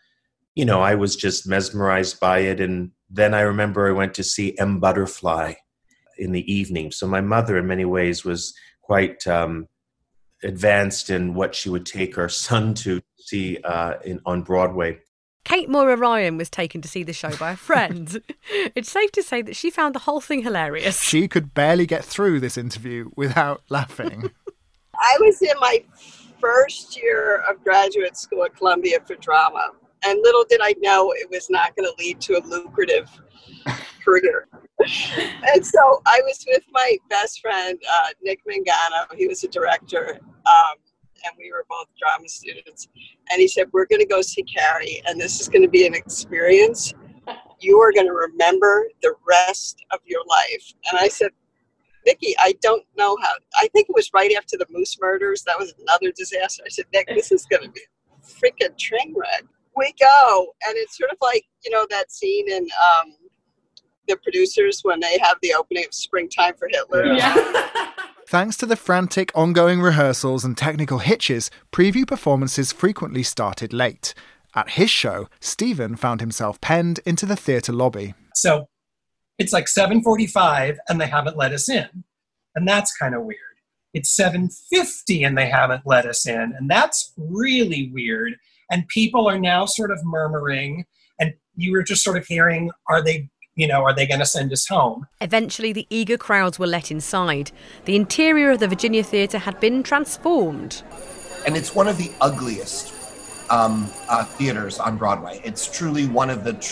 I was just mesmerized by it. And then I remember I went to see M. Butterfly in the evening. So my mother, in many ways, was quite advanced in what she would take her son to see on Broadway. Kate Moira Ryan was taken to see the show by a friend. It's safe to say that she found the whole thing hilarious. She could barely get through this interview without laughing. I was in my first year of graduate school at Columbia for drama, and little did I know it was not going to lead to a lucrative career. And so I was with my best friend, Nick Mangano. He was a director, and we were both drama students. And he said, we're going to go see Carrie, and this is going to be an experience. You are going to remember the rest of your life. And I said, Nikki, I don't know how. I think it was right after the Moose murders. That was another disaster. I said, Nick, this is going to be a freaking train wreck. We go, and it's sort of like, that scene in The Producers when they have the opening of Springtime for Hitler. Yeah. Thanks to the frantic ongoing rehearsals and technical hitches, preview performances frequently started late. At his show, Stephen found himself penned into the theatre lobby. So it's like 7:45 and they haven't let us in. And that's kind of weird. It's 7:50 and they haven't let us in. And that's really weird. And people are now sort of murmuring, and you were just sort of hearing, are they going to send us home? Eventually, the eager crowds were let inside. The interior of the Virginia Theatre had been transformed. And it's one of the ugliest theaters on Broadway. It's truly one of the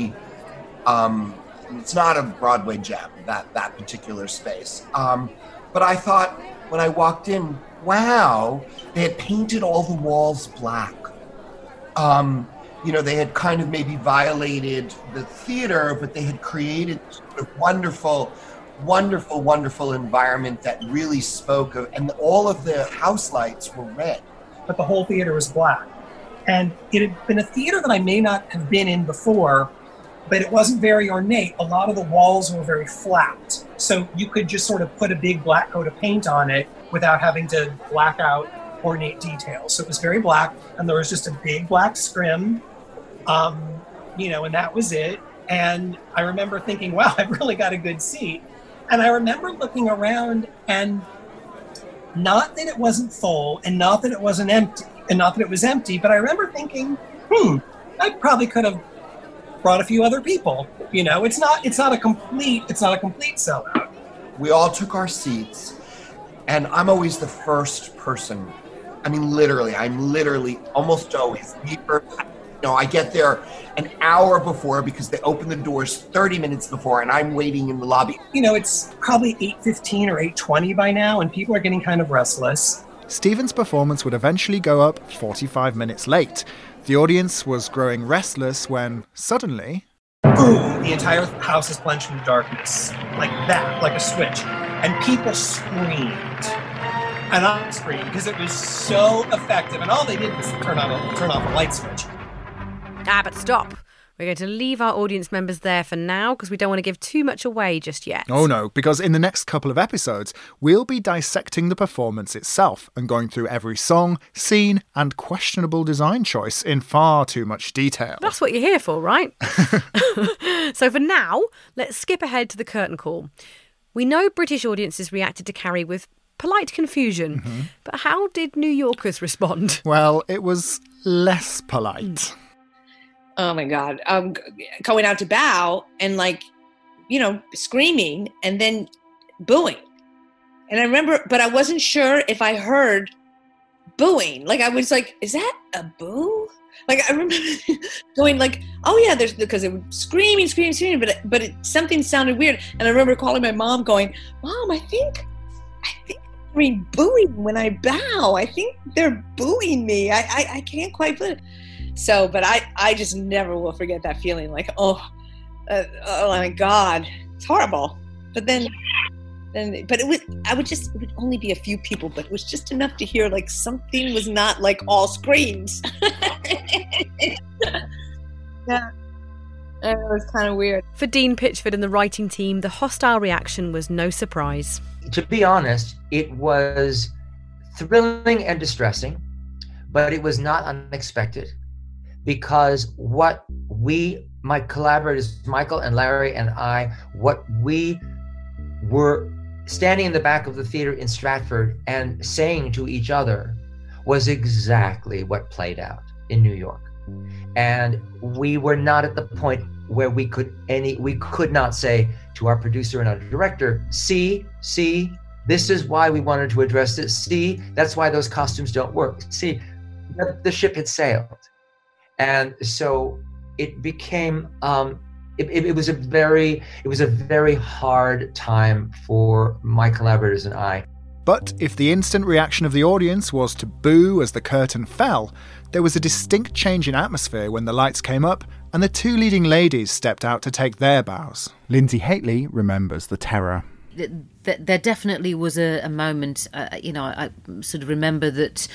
it's not a Broadway gem, that particular space. But I thought, when I walked in, wow, they had painted all the walls black. They had kind of maybe violated the theater, but they had created a wonderful, wonderful, wonderful environment that really spoke of, and all of the house lights were red. But the whole theater was black. And it had been a theater that I may not have been in before, but it wasn't very ornate. A lot of the walls were very flat. So you could just sort of put a big black coat of paint on it without having to black out ornate details. So it was very black, and there was just a big black scrim, and that was it. And I remember thinking, wow, I've really got a good seat. And I remember looking around, and not that it wasn't full, and not that it wasn't empty, and not that it was empty, but I remember thinking, I probably could have brought a few other people. It's not a complete sellout. We all took our seats, and I'm always the first person. I'm literally almost always the first. I get there an hour before because they open the doors 30 minutes before, and I'm waiting in the lobby. It's probably 8:15 or 8:20 by now, and people are getting kind of restless. Stephen's performance would eventually go up 45 minutes late. The audience was growing restless when, suddenly, boom, the entire house is plunged into darkness. Like that, like a switch. and people screamed. And I screamed because it was so effective. And all they did was turn off a light switch. But stop. We're going to leave our audience members there for now because we don't want to give too much away just yet. Oh no, because in the next couple of episodes, we'll be dissecting the performance itself and going through every song, scene and questionable design choice in far too much detail. That's what you're here for, right? So for now, let's skip ahead to the curtain call. We know British audiences reacted to Carrie with polite confusion, but how did New Yorkers respond? Well, it was less polite. Oh my God. Going out to bow and screaming and then booing. And I remember, but I wasn't sure if I heard booing. I was like, is that a boo? I remember going oh yeah, because it was screaming, but something sounded weird. And I remember calling my mom going, Mom, I think I'm booing when I bow. I think they're booing me. I can't quite put it. So, but I just never will forget that feeling oh my God, it's horrible. But then it would only be a few people, but it was just enough to hear something was not all screams. Yeah, it was kind of weird. For Dean Pitchford and the writing team, the hostile reaction was no surprise. To be honest, it was thrilling and distressing, but it was not unexpected. Because what my collaborators, Michael and Larry and I, what we were standing in the back of the theater in Stratford and saying to each other was exactly what played out in New York. And we were not at the point where we could not say to our producer and our director, see, this is why we wanted to address this. See, that's why those costumes don't work. See, the ship had sailed. And so it became it was a very hard time for my collaborators and I. But if the instant reaction of the audience was to boo as the curtain fell, there was a distinct change in atmosphere when the lights came up and the two leading ladies stepped out to take their bows. Lindsay Haitley remembers the terror. There definitely was a moment, I sort of remember that...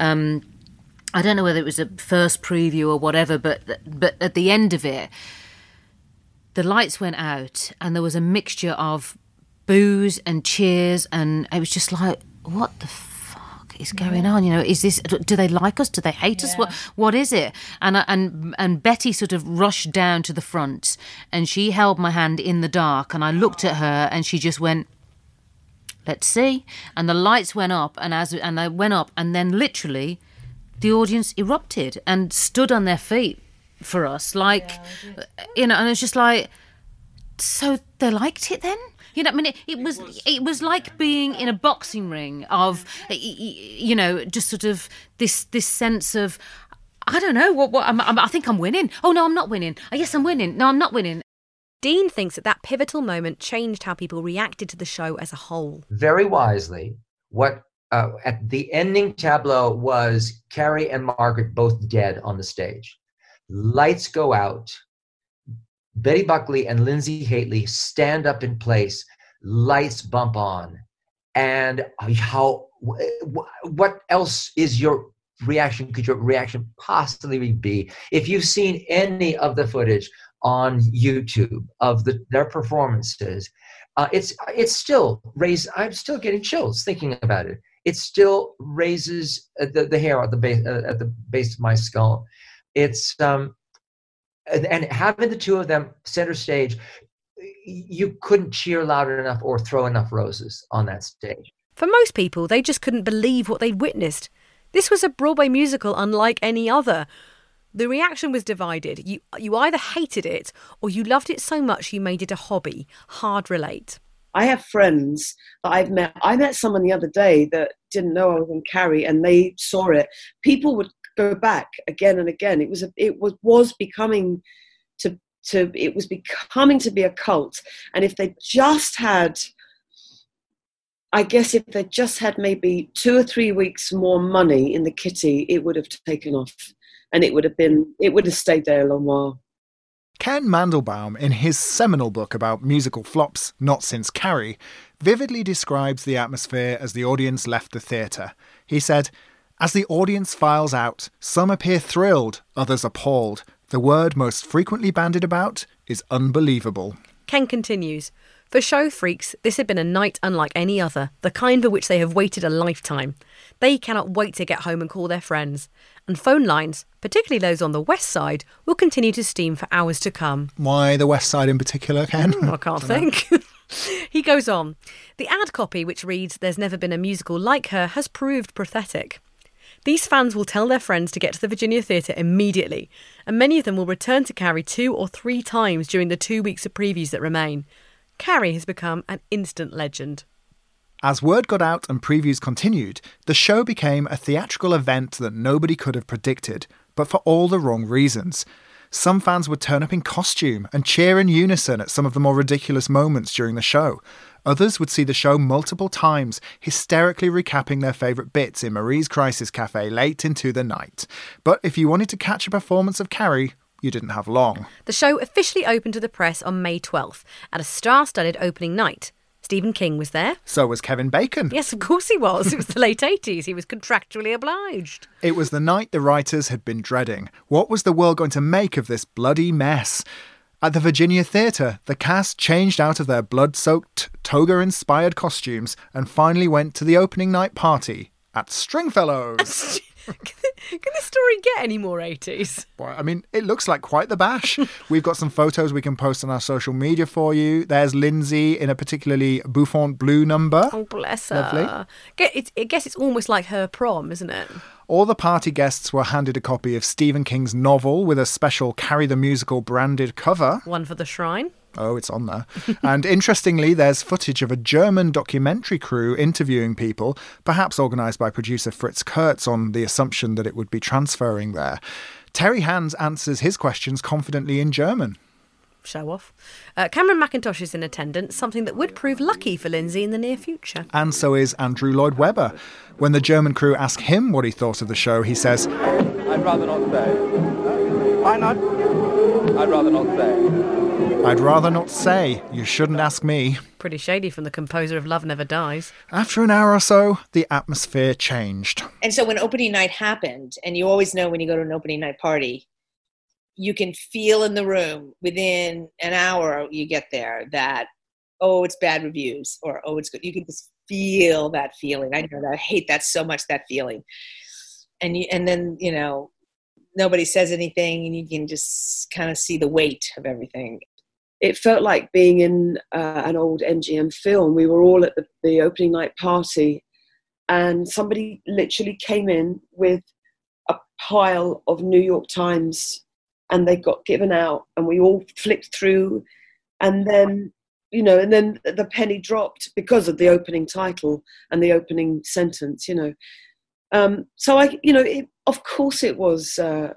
I don't know whether it was a first preview or whatever, but at the end of it, the lights went out and there was a mixture of boos and cheers, and it was just like, what the fuck is going on? Is this? Do they like us? Do they hate us? What is it? And Betty sort of rushed down to the front, and she held my hand in the dark, and I looked at her, and she just went, "Let's see." And the lights went up, and they went up, and then literally, the audience erupted and stood on their feet for us, and it's just like, so they liked it then? It was like being in a boxing ring of, just sort of this sense of, I don't know, what I think I'm winning. Oh, no, I'm not winning. Oh, yes, I'm winning. No, I'm not winning. Dean thinks that pivotal moment changed how people reacted to the show as a whole. Very wisely, what at the ending tableau was Carrie and Margaret both dead on the stage. Lights go out. Betty Buckley and Lindsay Haitley stand up in place. Lights bump on. And what else is your reaction? Could your reaction possibly be? If you've seen any of the footage on YouTube of their performances, it's still raised. I'm still getting chills thinking about it. It still raises the hair at the base of my skull. It's and having the two of them center stage, you couldn't cheer loud enough or throw enough roses on that stage. For most people, they just couldn't believe what they'd witnessed. This was a Broadway musical unlike any other. The reaction was divided. You either hated it or you loved it so much you made it a hobby. Hard relate. I have friends that I've met. I met someone the other day that didn't know I was in Carrie, and they saw it. People would go back again and again. It was becoming to be a cult. And if they just had, maybe 2 or 3 weeks more money in the kitty, it would have taken off, and it would have stayed there a long while. Ken Mandelbaum, in his seminal book about musical flops not since Carrie, vividly describes the atmosphere as the audience left the theatre. He said, "As the audience files out, some appear thrilled, others appalled. The word most frequently bandied about is unbelievable." Ken continues, "For show freaks, this had been a night unlike any other, the kind for which they have waited a lifetime. They cannot wait to get home and call their friends. And phone lines, particularly those on the west side, will continue to steam for hours to come." Why the west side in particular, Ken? I can't think. He goes on, "The ad copy, which reads, 'There's never been a musical like her,' has proved prophetic. These fans will tell their friends to get to the Virginia Theatre immediately, and many of them will return to Carrie 2 or 3 times during the 2 weeks of previews that remain. Carrie has become an instant legend." As word got out and previews continued, the show became a theatrical event that nobody could have predicted, but for all the wrong reasons. Some fans would turn up in costume and cheer in unison at some of the more ridiculous moments during the show. Others would see the show multiple times, hysterically recapping their favourite bits in Marie's Crisis Cafe late into the night. But if you wanted to catch a performance of Carrie, you didn't have long. The show officially opened to the press on May 12th at a star-studded opening night. Stephen King was there. So was Kevin Bacon. Yes, of course he was. It was the late 80s. He was contractually obliged. It was the night the writers had been dreading. What was the world going to make of this bloody mess? At the Virginia Theatre, the cast changed out of their blood-soaked, toga-inspired costumes and finally went to the opening night party at Stringfellows. Can this story get any more 80s? Well, I mean, it looks like quite the bash. We've got some photos we can post on our social media for you. There's Lindsay in a particularly bouffant blue number. Oh, bless her. Lovely. I guess it's almost like her prom, isn't it? All the party guests were handed a copy of Stephen King's novel with a special Carrie the Musical branded cover. One for the shrine. Oh, it's on there. And interestingly, there's footage of a German documentary crew interviewing people, perhaps organised by producer Fritz Kurtz on the assumption that it would be transferring there. Terry Hands answers his questions confidently in German. Show off. Cameron McIntosh is in attendance, something that would prove lucky for Lindsay in the near future. And so is Andrew Lloyd Webber. When the German crew ask him what he thought of the show, he says, "I'd rather not say." "Why not?" "I'd rather not say." "I'd rather not say. You shouldn't ask me." Pretty shady from the composer of Love Never Dies. After an hour or so, the atmosphere changed. And so when opening night happened, and you always know when you go to an opening night party, you can feel in the room within an hour you get there that, oh, it's bad reviews, or oh, it's good. You can just feel that feeling. I know that. I hate that so much, that feeling. And then, you know, nobody says anything, and you can just kind of see the weight of everything. It felt like being in an old MGM film. We were all at the opening night party, and somebody literally came in with a pile of New York Times, and they got given out, and we all flicked through, and then, you know, and then the penny dropped because of the opening title and the opening sentence, you know. So of course it was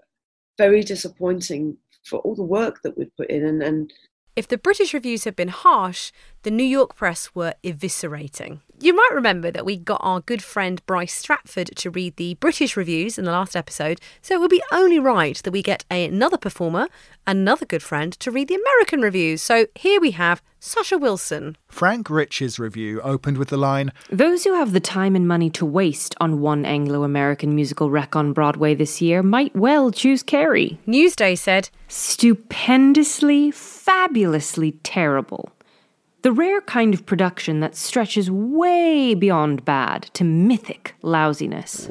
very disappointing for all the work that we'd put in, and if the British reviews had been harsh, the New York press were eviscerating. You might remember that we got our good friend Bryce Stratford to read the British reviews in the last episode, so it would be only right that we get another performer, another good friend, to read the American reviews. So here we have Sasha Wilson. Frank Rich's review opened with the line, "Those who have the time and money to waste on one Anglo-American musical wreck on Broadway this year might well choose Carrie." Newsday said, "Stupendously, fabulously terrible. The rare kind of production that stretches way beyond bad to mythic lousiness."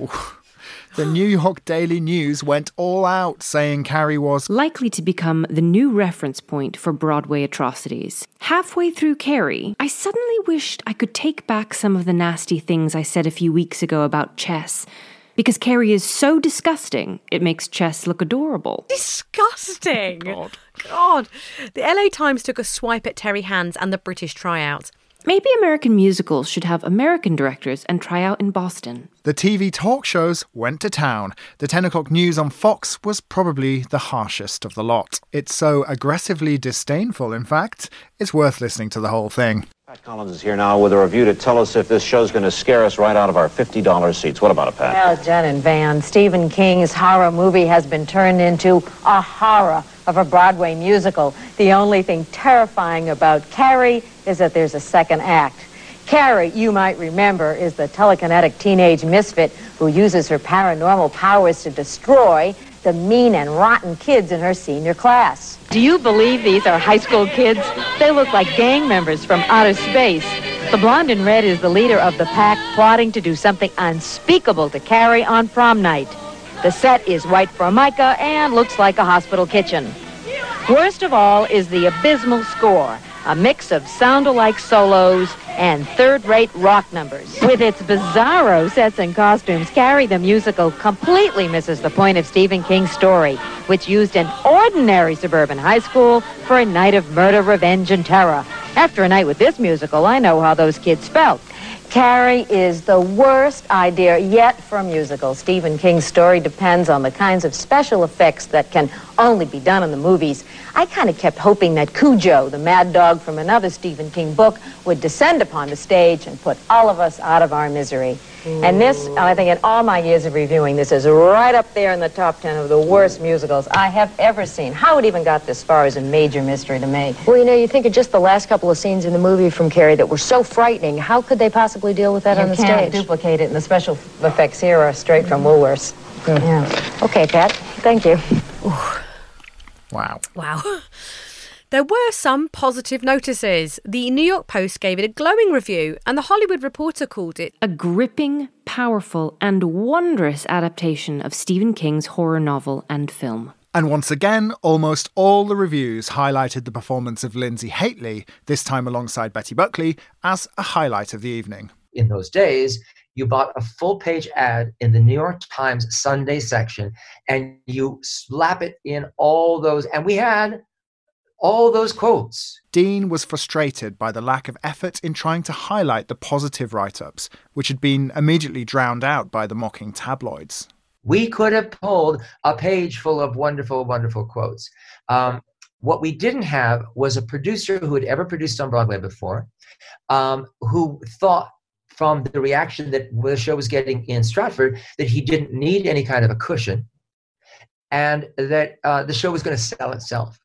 The New York Daily News went all out, saying Carrie was likely to become the new reference point for Broadway atrocities. Halfway through Carrie, I suddenly wished I could take back some of the nasty things I said a few weeks ago about chess. Because Carrie is so disgusting, it makes chess look adorable. Disgusting! God. The LA Times took a swipe at Terry Hands and the British tryout. Maybe American musicals should have American directors and try out in Boston. The TV talk shows went to town. The 10 o'clock news on Fox was probably the harshest of the lot. It's so aggressively disdainful, in fact, it's worth listening to the whole thing. Pat Collins is here now with a review to tell us if this show's going to scare us right out of our $50 seats. What about it, Pat? Well, Jen and Van, Stephen King's horror movie has been turned into a horror of a Broadway musical. The only thing terrifying about Carrie is that there's a second act. Carrie, you might remember, is the telekinetic teenage misfit who uses her paranormal powers to destroy the mean and rotten kids in her senior class. Do you believe these are high school kids? They look like gang members from outer space. The blonde in red is the leader of the pack, plotting to do something unspeakable to Carrie on prom night. The set is white formica and looks like a hospital kitchen. Worst of all is the abysmal score, a mix of sound-alike solos and third-rate rock numbers. With its bizarro sets and costumes, Carrie the musical completely misses the point of Stephen King's story, which used an ordinary suburban high school for a night of murder, revenge, and terror. After a night with this musical, I know how those kids felt. Carrie is the worst idea yet for a musical. Stephen King's story depends on the kinds of special effects that can only be done in the movies. I kind of kept hoping that Cujo, the mad dog from another Stephen King book, would descend upon the stage and put all of us out of our misery. And this, I think in all my years of reviewing, this is right up there in the top 10 of the worst musicals I have ever seen. How it even got this far is a major mystery to me. Well, you know, you think of just the last couple of scenes in the movie from Carrie that were so frightening. How could they possibly deal with that on the stage? You can't duplicate it, and the special effects here are straight from Woolworths. Yeah. Okay, Pat. Thank you. Wow. Wow. There were some positive notices. The New York Post gave it a glowing review, and the Hollywood Reporter called it a gripping, powerful, and wondrous adaptation of Stephen King's horror novel and film. And once again, almost all the reviews highlighted the performance of Lindsay Haitley, this time alongside Betty Buckley, as a highlight of the evening. In those days, you bought a full-page ad in the New York Times Sunday section, and you slap it in all those, and we had all those quotes. Dean was frustrated by the lack of effort in trying to highlight the positive write-ups, which had been immediately drowned out by the mocking tabloids. We could have pulled a page full of wonderful, wonderful quotes. What we didn't have was a producer who had ever produced on Broadway before, who thought from the reaction that the show was getting in Stratford that he didn't need any kind of a cushion, and that the show was going to sell itself.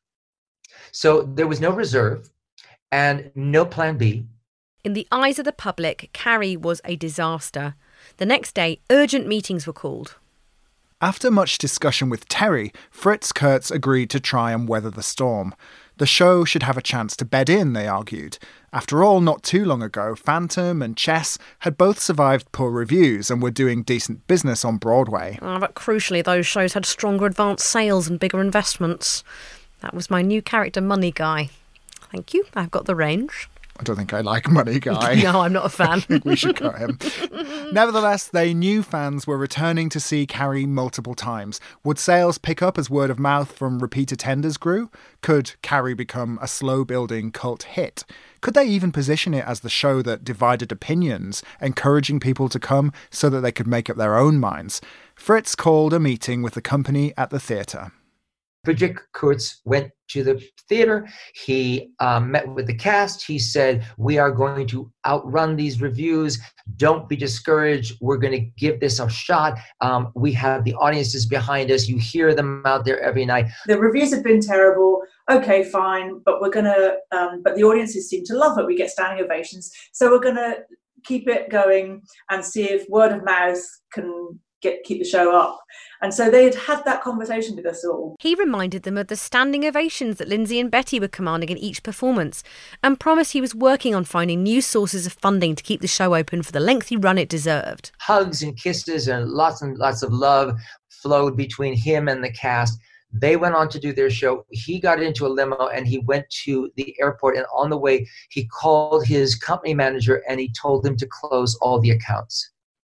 So there was no reserve and no plan B. In the eyes of the public, Carrie was a disaster. The next day, urgent meetings were called. After much discussion with Terry, Fritz Kurtz agreed to try and weather the storm. The show should have a chance to bed in, they argued. After all, not too long ago, Phantom and Chess had both survived poor reviews and were doing decent business on Broadway. But crucially, those shows had stronger advanced sales and bigger investments. That was my new character, Money Guy. Thank you, I've got the range. I don't think I like Money Guy. No, I'm not a fan. I think we should cut him. Nevertheless, they knew fans were returning to see Carrie multiple times. Would sales pick up as word of mouth from repeat attenders grew? Could Carrie become a slow-building cult hit? Could they even position it as the show that divided opinions, encouraging people to come so that they could make up their own minds? Fritz called a meeting with the company at the theatre. Friedrich Kurtz went to the theater. He met with the cast. He said, we are going to outrun these reviews. Don't be discouraged. We're going to give this a shot. We have the audiences behind us. You hear them out there every night. The reviews have been terrible. Okay, fine. But we're going to, but the audiences seem to love it. We get standing ovations. So we're going to keep it going and see if word of mouth can keep the show up. And so they had that conversation with us all. He reminded them of the standing ovations that Lindsay and Betty were commanding in each performance, and promised he was working on finding new sources of funding to keep the show open for the lengthy run it deserved. Hugs and kisses and lots of love flowed between him and the cast. They went on to do their show. He got into a limo and he went to the airport, and on the way he called his company manager and he told him to close all the accounts.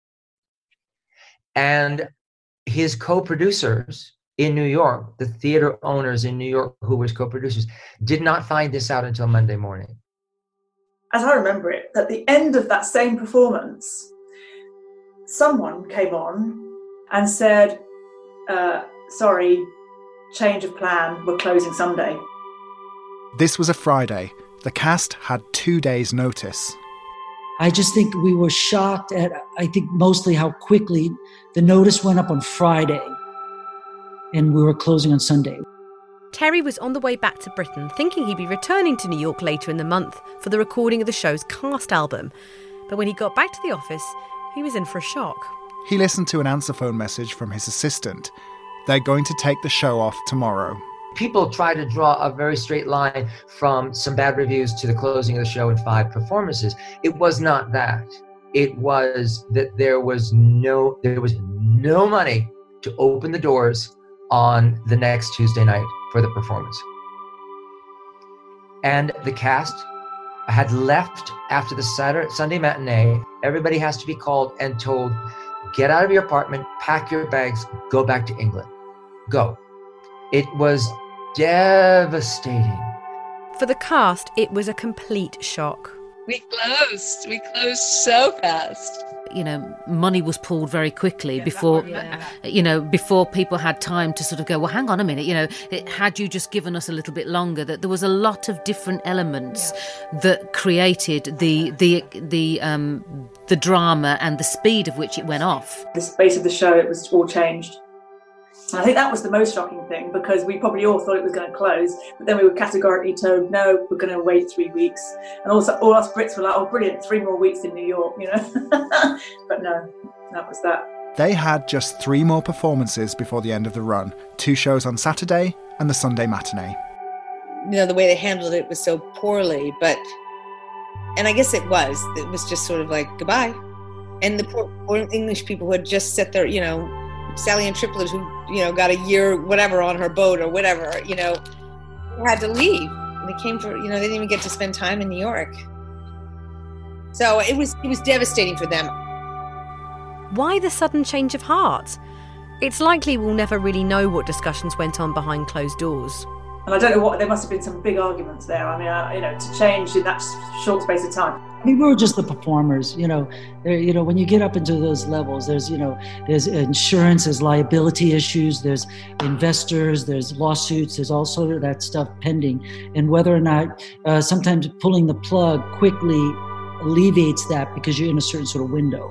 And his co-producers in New York, the theater owners in New York who were his co-producers, did not find this out until Monday morning. As I remember it, at the end of that same performance, someone came on and said, sorry, change of plan, we're closing Sunday. This was a Friday. The cast had 2 days' notice. I just think we were shocked at, I think, mostly how quickly the notice went up on Friday and we were closing on Sunday. Terry was on the way back to Britain, thinking he'd be returning to New York later in the month for the recording of the show's cast album. But when he got back to the office, he was in for a shock. He listened to an answer phone message from his assistant. They're going to take the show off tomorrow. People try to draw a very straight line from some bad reviews to the closing of the show and 5 performances. It was not that. It was that there was no money to open the doors on the next Tuesday night for the performance. And the cast had left after the Sunday matinee. Everybody has to be called and told, get out of your apartment, pack your bags, go back to England. Go. It was devastating. For the cast, it was a complete shock. We closed so fast. You know, money was pulled very quickly before people had time to sort of go, well, hang on a minute, had you just given us a little bit longer, that there was a lot of different elements that created the drama and the speed of which it went off. The space of the show, it was all changed. And I think that was the most shocking thing, because we probably all thought it was going to close, but then we were categorically told, no, we're going to wait 3 weeks. And also all us Brits were like, oh, brilliant, 3 more weeks in New York, But no, that was that. They had just 3 more performances before the end of the run. 2 shows on Saturday and the Sunday matinee. The way they handled it was so poorly, and I guess it was just sort of like, goodbye. And the poor English people who had just sat there, Sally Ann Triplett, who, got a year, whatever, on her boat or whatever, had to leave. They came for, they didn't even get to spend time in New York. So it was devastating for them. Why the sudden change of heart? It's likely we'll never really know what discussions went on behind closed doors. And I don't know there must have been some big arguments there. I mean, to change in that short space of time. We were just the performers, when you get up into those levels, there's insurance, there's liability issues, there's investors, there's lawsuits, there's all sort of that stuff pending. And whether or not sometimes pulling the plug quickly alleviates that because you're in a certain sort of window,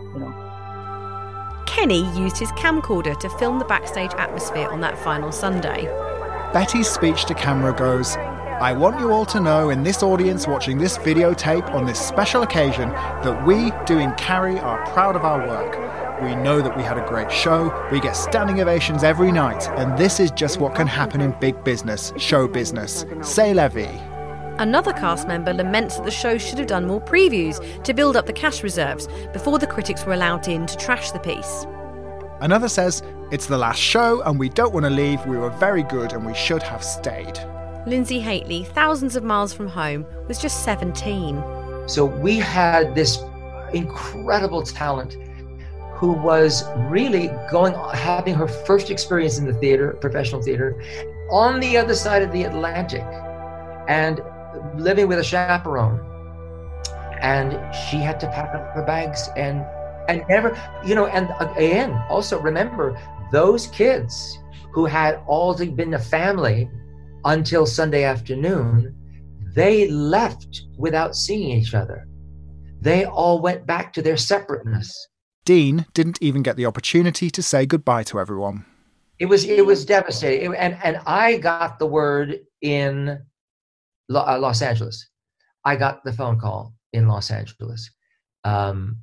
Kenny used his camcorder to film the backstage atmosphere on that final Sunday. Betty's speech to camera goes, I want you all to know in this audience watching this videotape on this special occasion that we, doing Carrie, are proud of our work. We know that we had a great show, we get standing ovations every night, and this is just what can happen in big business, show business. C'est la vie. Another cast member laments that the show should have done more previews to build up the cash reserves before the critics were allowed in to trash the piece. Another says, it's the last show and we don't want to leave, we were very good and we should have stayed. Lindsay Haitley, thousands of miles from home, was just 17. So we had this incredible talent who was really having her first experience in the theater, professional theater, on the other side of the Atlantic, and living with a chaperone. And she had to pack up her bags and never, and again, also remember, those kids who had all been a family until Sunday afternoon, they left without seeing each other. They all went back to their separateness. Dean didn't even get the opportunity to say goodbye to everyone. It was devastating. And I got the word in Los Angeles. I got the phone call in Los Angeles. And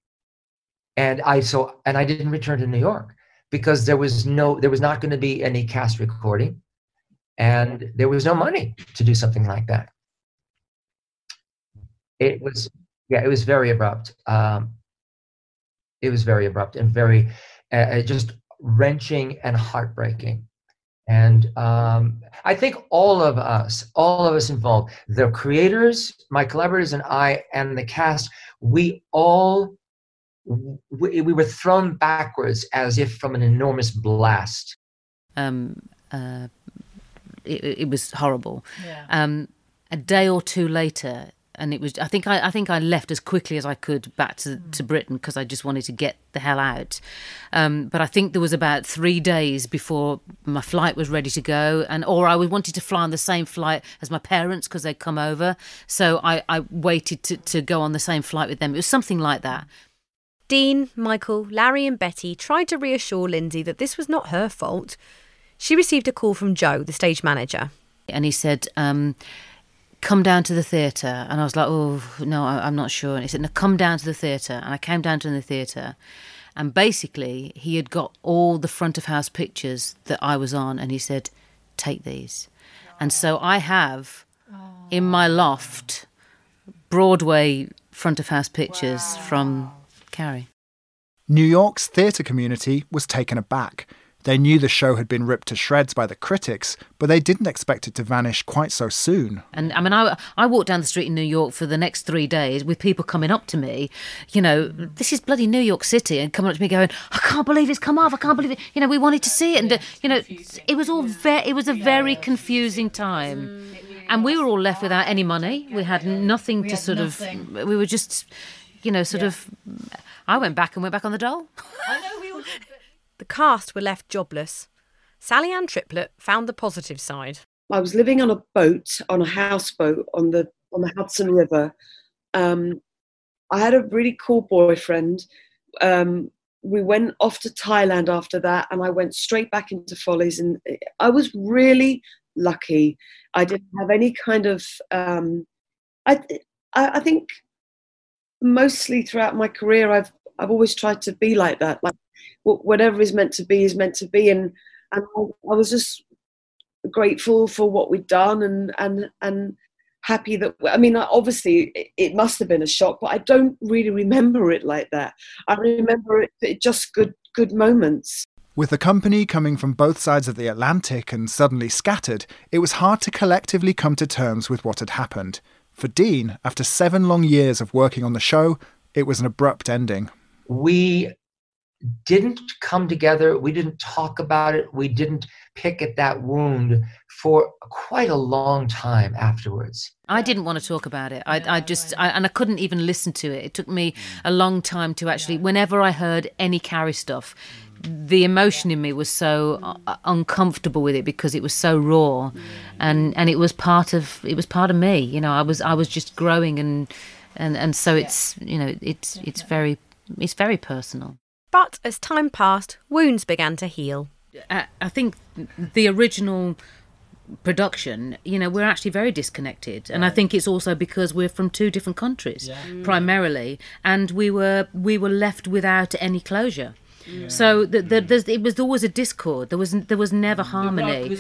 I didn't return to New York because there was not going to be any cast recording. And there was no money to do something like that. It was very abrupt. It was very abrupt and very just wrenching and heartbreaking. And I think all of us involved, the creators, my collaborators and I, and the cast, we were thrown backwards as if from an enormous blast. It was horrible. Yeah. A day or two later, and it was. I think I left as quickly as I could back to Britain because I just wanted to get the hell out. But I think there was about 3 days before my flight was ready to go, or I wanted to fly on the same flight as my parents because they'd come over. So I waited to go on the same flight with them. It was something like that. Dean, Michael, Larry and Betty tried to reassure Lindsay that this was not her fault. She received a call from Joe, the stage manager. And he said, come down to the theatre. And I was like, oh, no, I'm not sure. And he said, no, come down to the theatre. And I came down to the theatre. And basically, he had got all the front of house pictures that I was on. And he said, take these. And so I have, in my loft, Broadway front of house pictures from Carrie. New York's theatre community was taken aback. They knew the show had been ripped to shreds by the critics, but they didn't expect it to vanish quite so soon. And I mean, I walked down the street in New York for the next 3 days with people coming up to me, this is bloody New York City, and coming up to me going, I can't believe it's come off, I can't believe it, we wanted to see it. And, it was all it was a very confusing time. And we were all left without any money. We had nothing to sort of, we were just, I went back on the dole. I know we all. The cast were left jobless. Sally Ann Triplett found the positive side. I was living on a boat, on a houseboat on the Hudson River. I had a really cool boyfriend. We went off to Thailand after that, and I went straight back into Follies. And I was really lucky. I didn't have any kind of. I think mostly throughout my career, I've always tried to be like that. Like, whatever is meant to be, and I was just grateful for what we'd done and happy that, obviously it must have been a shock, but I don't really remember it like that. I remember it just good moments. With the company coming from both sides of the Atlantic and suddenly scattered, it was hard to collectively come to terms with what had happened. For Dean, after 7 long years of working on the show, it was an abrupt ending. We didn't come together. We didn't talk about it. We didn't pick at that wound for quite a long time afterwards. I didn't want to talk about it. I couldn't even listen to it. It took me a long time to actually, whenever I heard any Carrie stuff, the emotion in me was so uncomfortable with it because it was so raw, and it was part of me. I was just growing, and so it's very personal. But as time passed, wounds began to heal. I think the original production, we're actually very disconnected. And I think it's also because we're from 2 different countries, primarily, and we were left without any closure. Yeah. So it was always a discord. There was never harmony.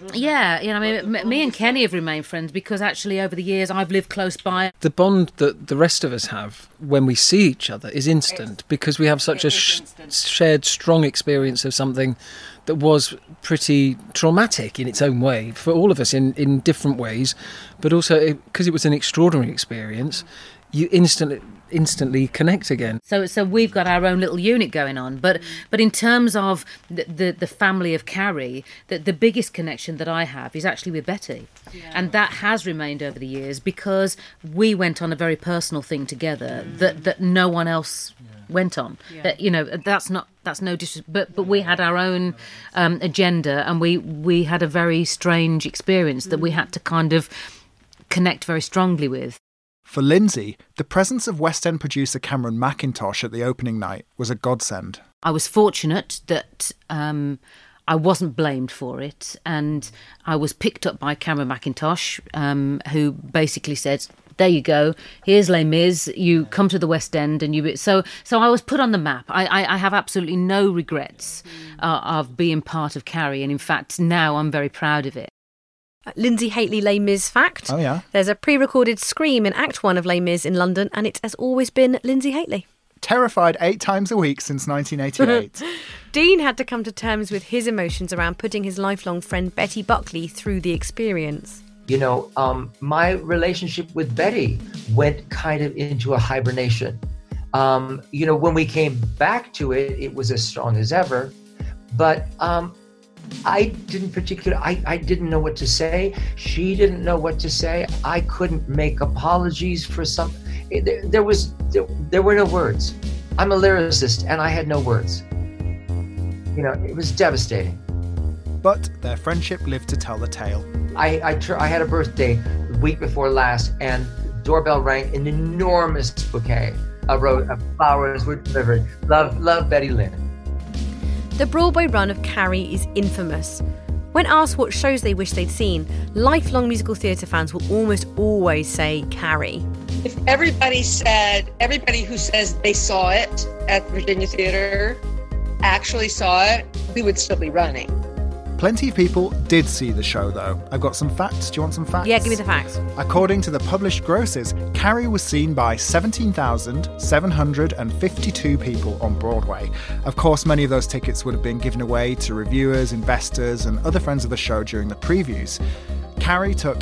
Me and Kenny have remained friends because actually over the years I've lived close by. The bond that the rest of us have when we see each other is instant because we have such a shared strong experience of something that was pretty traumatic in its own way for all of us in different ways, but also because it was an extraordinary experience, you instantly connect again. So we've got our own little unit going on, but in terms of the family of Carrie, the biggest connection that I have is actually with Betty, and that has remained over the years because we went on a very personal thing together that no one else went on. That's no disrespect, but we had our own agenda, and we had a very strange experience that we had to kind of connect very strongly with. For Lindsay, the presence of West End producer Cameron Mackintosh at the opening night was a godsend. I was fortunate that I wasn't blamed for it, and I was picked up by Cameron Mackintosh, who basically said, there you go, here's Les Mis, you come to the West End, and so I was put on the map. I have absolutely no regrets of being part of Carrie, and in fact now I'm very proud of it. Lindsay Haitley Les Mis fact. Oh, yeah. There's a pre-recorded scream in Act 1 of Les Mis in London, and it has always been Lindsay Haitley. Terrified 8 times a week since 1988. Dean had to come to terms with his emotions around putting his lifelong friend Betty Buckley through the experience. My relationship with Betty went kind of into a hibernation. When we came back to it, it was as strong as ever. But I didn't know what to say. She didn't know what to say. I couldn't make apologies for something. There were no words. I'm a lyricist, and I had no words. It was devastating. But their friendship lived to tell the tale. I had a birthday the week before last, and doorbell rang. An enormous bouquet of flowers were delivered. Love, Betty Lynn. The Broadway run of Carrie is infamous, When asked what shows they wish they'd seen, lifelong musical theatre fans will almost always say Carrie. If everybody who says they saw it at Virginia Theatre actually saw it, we would still be running. Plenty of people did see the show, though. I've got some facts. Do you want some facts? Yeah, give me the facts. According to the published grosses, Carrie was seen by 17,752 people on Broadway. Of course, many of those tickets would have been given away to reviewers, investors, and other friends of the show during the previews. Carrie took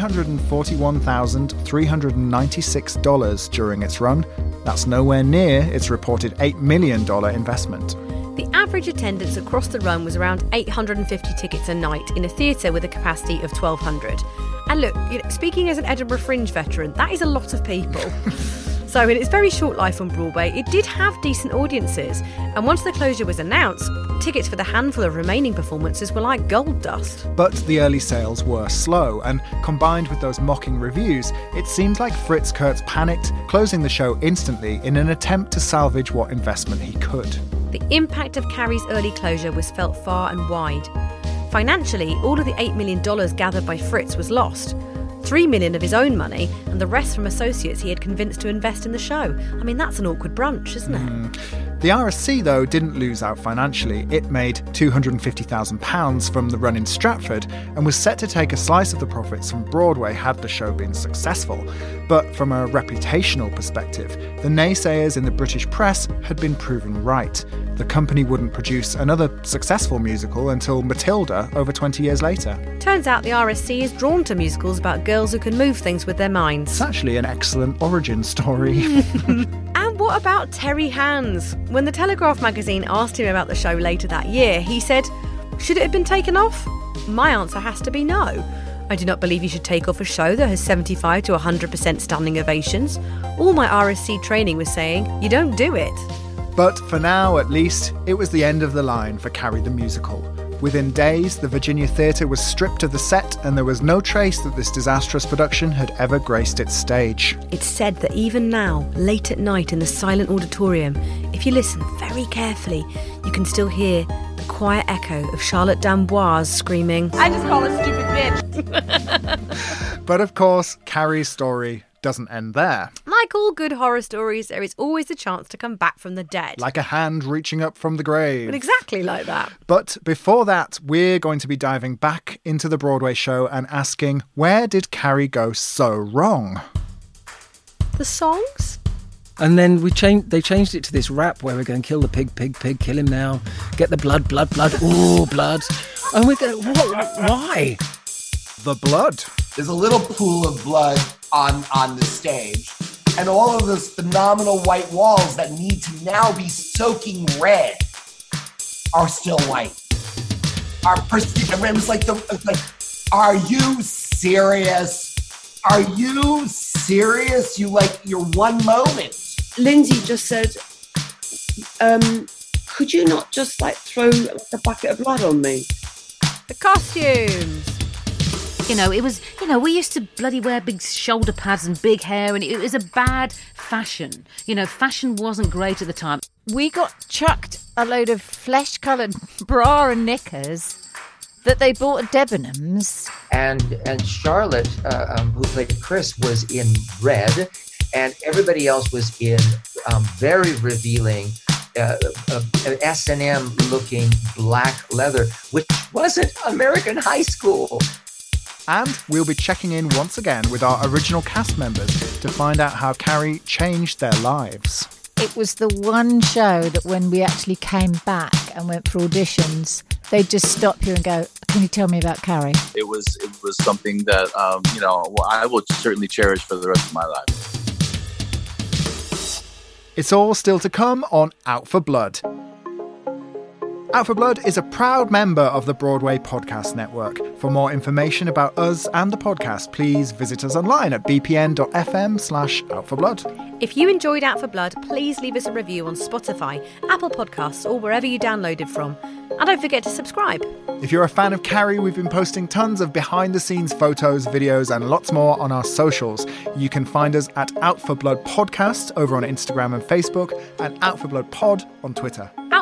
$341,396 during its run. That's nowhere near its reported $8 million investment. The average attendance across the run was around 850 tickets a night in a theatre with a capacity of 1,200. And look, speaking as an Edinburgh Fringe veteran, that is a lot of people. So in its very short life on Broadway, it did have decent audiences. And once the closure was announced, tickets for the handful of remaining performances were like gold dust. But the early sales were slow, and combined with those mocking reviews, it seemed like Fritz Kurtz panicked, closing the show instantly in an attempt to salvage what investment he could. The impact of Carrie's early closure was felt far and wide. Financially, all of the $8 million gathered by Fritz was lost. $3 million of his own money, and the rest from associates he had convinced to invest in the show. I mean, that's an awkward brunch, isn't it? The RSC, though, didn't lose out financially. It made £250,000 from the run in Stratford and was set to take a slice of the profits from Broadway had the show been successful. But from a reputational perspective, the naysayers in the British press had been proven right. The company wouldn't produce another successful musical until Matilda over 20 years later. Turns out the RSC is drawn to musicals about girls who can move things with their minds. It's actually an excellent origin story. And what about Terry Hands? When the Telegraph magazine asked him about the show later that year, he said, "Should it have been taken off? My answer has to be no. I do not believe you should take off a show that has 75 to 100% standing ovations. All my RSC training was saying, you don't do it." But for now, at least, it was the end of the line for Carrie the Musical. Within days, the Virginia Theatre was stripped of the set, and there was no trace that this disastrous production had ever graced its stage. It's said that even now, late at night in the silent auditorium, if you listen very carefully, you can still hear the quiet echo of Charlotte D'Amboise screaming, "I just call her stupid bitch." But of course, Carrie's story doesn't end there. Like all good horror stories, there is always a chance to come back from the dead. Like a hand reaching up from the grave. But exactly like that. But before that, we're going to be diving back into the Broadway show and asking, where did Carrie go so wrong? The songs? And then they changed it to this rap where we're going, kill the pig, pig, pig, kill him now, get the blood, blood, blood, ooh, blood. And we're going, why? The blood. There's a little pool of blood on the stage, and all of those phenomenal white walls that need to now be soaking red are still white. Our person, it was like, are you serious? Are you serious? You're one moment. Lindsay just said, could you not just throw a bucket of blood on me? The costumes. We used to bloody wear big shoulder pads and big hair, and it was a bad fashion. Fashion wasn't great at the time. We got chucked a load of flesh-coloured bra and knickers that they bought at Debenhams. And Charlotte, who played Chris, was in red, and everybody else was in very revealing S&M looking black leather, which wasn't American high school. And we'll be checking in once again with our original cast members to find out how Carrie changed their lives. It was the one show that when we actually came back and went for auditions, they'd just stop you and go, "Can you tell me about Carrie?" It was something that, I will certainly cherish for the rest of my life. It's all still to come on Out for Blood. Out for Blood is a proud member of the Broadway Podcast Network. For more information about us and the podcast, please visit us online at bpn.fm/outforblood. If you enjoyed Out for Blood, please leave us a review on Spotify, Apple Podcasts, or wherever you downloaded from. And don't forget to subscribe. If you're a fan of Carrie, we've been posting tons of behind-the-scenes photos, videos, and lots more on our socials. You can find us at Out for Blood Podcast over on Instagram and Facebook, and Out for Blood Pod on Twitter. Out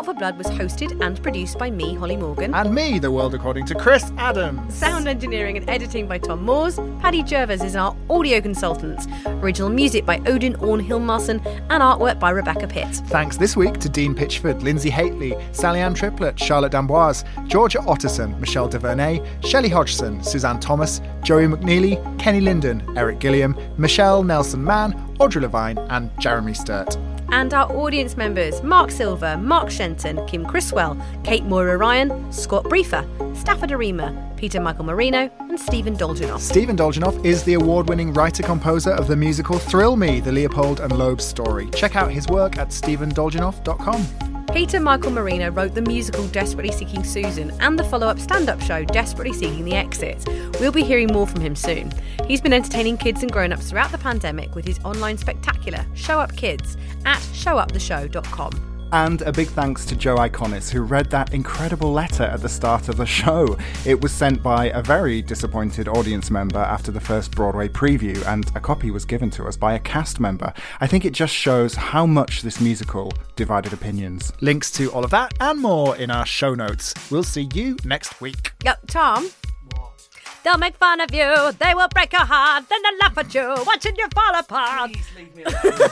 Out for Blood was hosted and produced by me, Holly Morgan. And me, The World According to Chris Adams. Sound engineering and editing by Tom Moores. Paddy Jervis is our audio consultant. Original music by Odin Orn Hilmarsson and artwork by Rebecca Pitt. Thanks this week to Dean Pitchford, Lindsay Haitley, Sally Ann Triplett, Charlotte D'Amboise, Georgia Otterson, Michelle DeVernay, Shelley Hodgson, Suzanne Thomas, Joey McNeely, Kenny Linden, Eric Gilliam, Michelle Nelson-Mann, Audrey Levine and Jeremy Sturt. And our audience members, Mark Silver, Mark Shenton, Kim Criswell, Kate Moira Ryan, Scott Briefer, Stafford Arima, Peter Michael Marino and Stephen Dolgenoff. Stephen Dolgenoff is the award-winning writer-composer of the musical Thrill Me, the Leopold and Loeb story. Check out his work at stephendolgenoff.com. Peter Michael Marino wrote the musical Desperately Seeking Susan and the follow-up stand-up show Desperately Seeking the Exit. We'll be hearing more from him soon. He's been entertaining kids and grown-ups throughout the pandemic with his online spectacular Show Up Kids at showuptheshow.com. And a big thanks to Joe Iconis, who read that incredible letter at the start of the show. It was sent by a very disappointed audience member after the first Broadway preview, and a copy was given to us by a cast member. I think it just shows how much this musical divided opinions. Links to all of that and more in our show notes. We'll see you next week. Yo, Tom. They'll make fun of you, they will break your heart, then they'll laugh at you, watching you fall apart. Please leave me alone.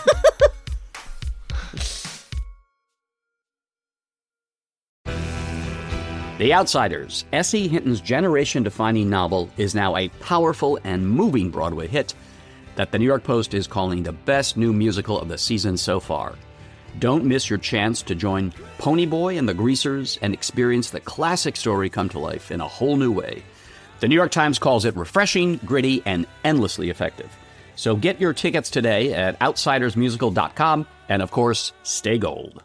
The Outsiders, S.E. Hinton's generation-defining novel, is now a powerful and moving Broadway hit that the New York Post is calling the best new musical of the season so far. Don't miss your chance to join Ponyboy and the Greasers and experience the classic story come to life in a whole new way. The New York Times calls it refreshing, gritty, and endlessly effective. So get your tickets today at outsidersmusical.com, and of course, stay gold.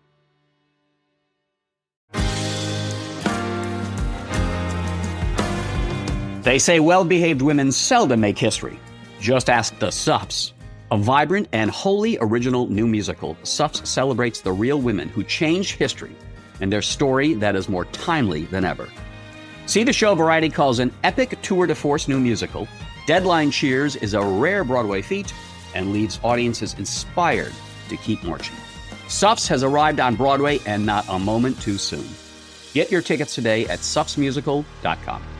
They say well-behaved women seldom make history. Just ask the Suffs. A vibrant and wholly original new musical, Suffs celebrates the real women who changed history and their story that is more timely than ever. See the show Variety calls an epic tour de force new musical. Deadline cheers is a rare Broadway feat and leaves audiences inspired to keep marching. Suffs has arrived on Broadway and not a moment too soon. Get your tickets today at suffsmusical.com.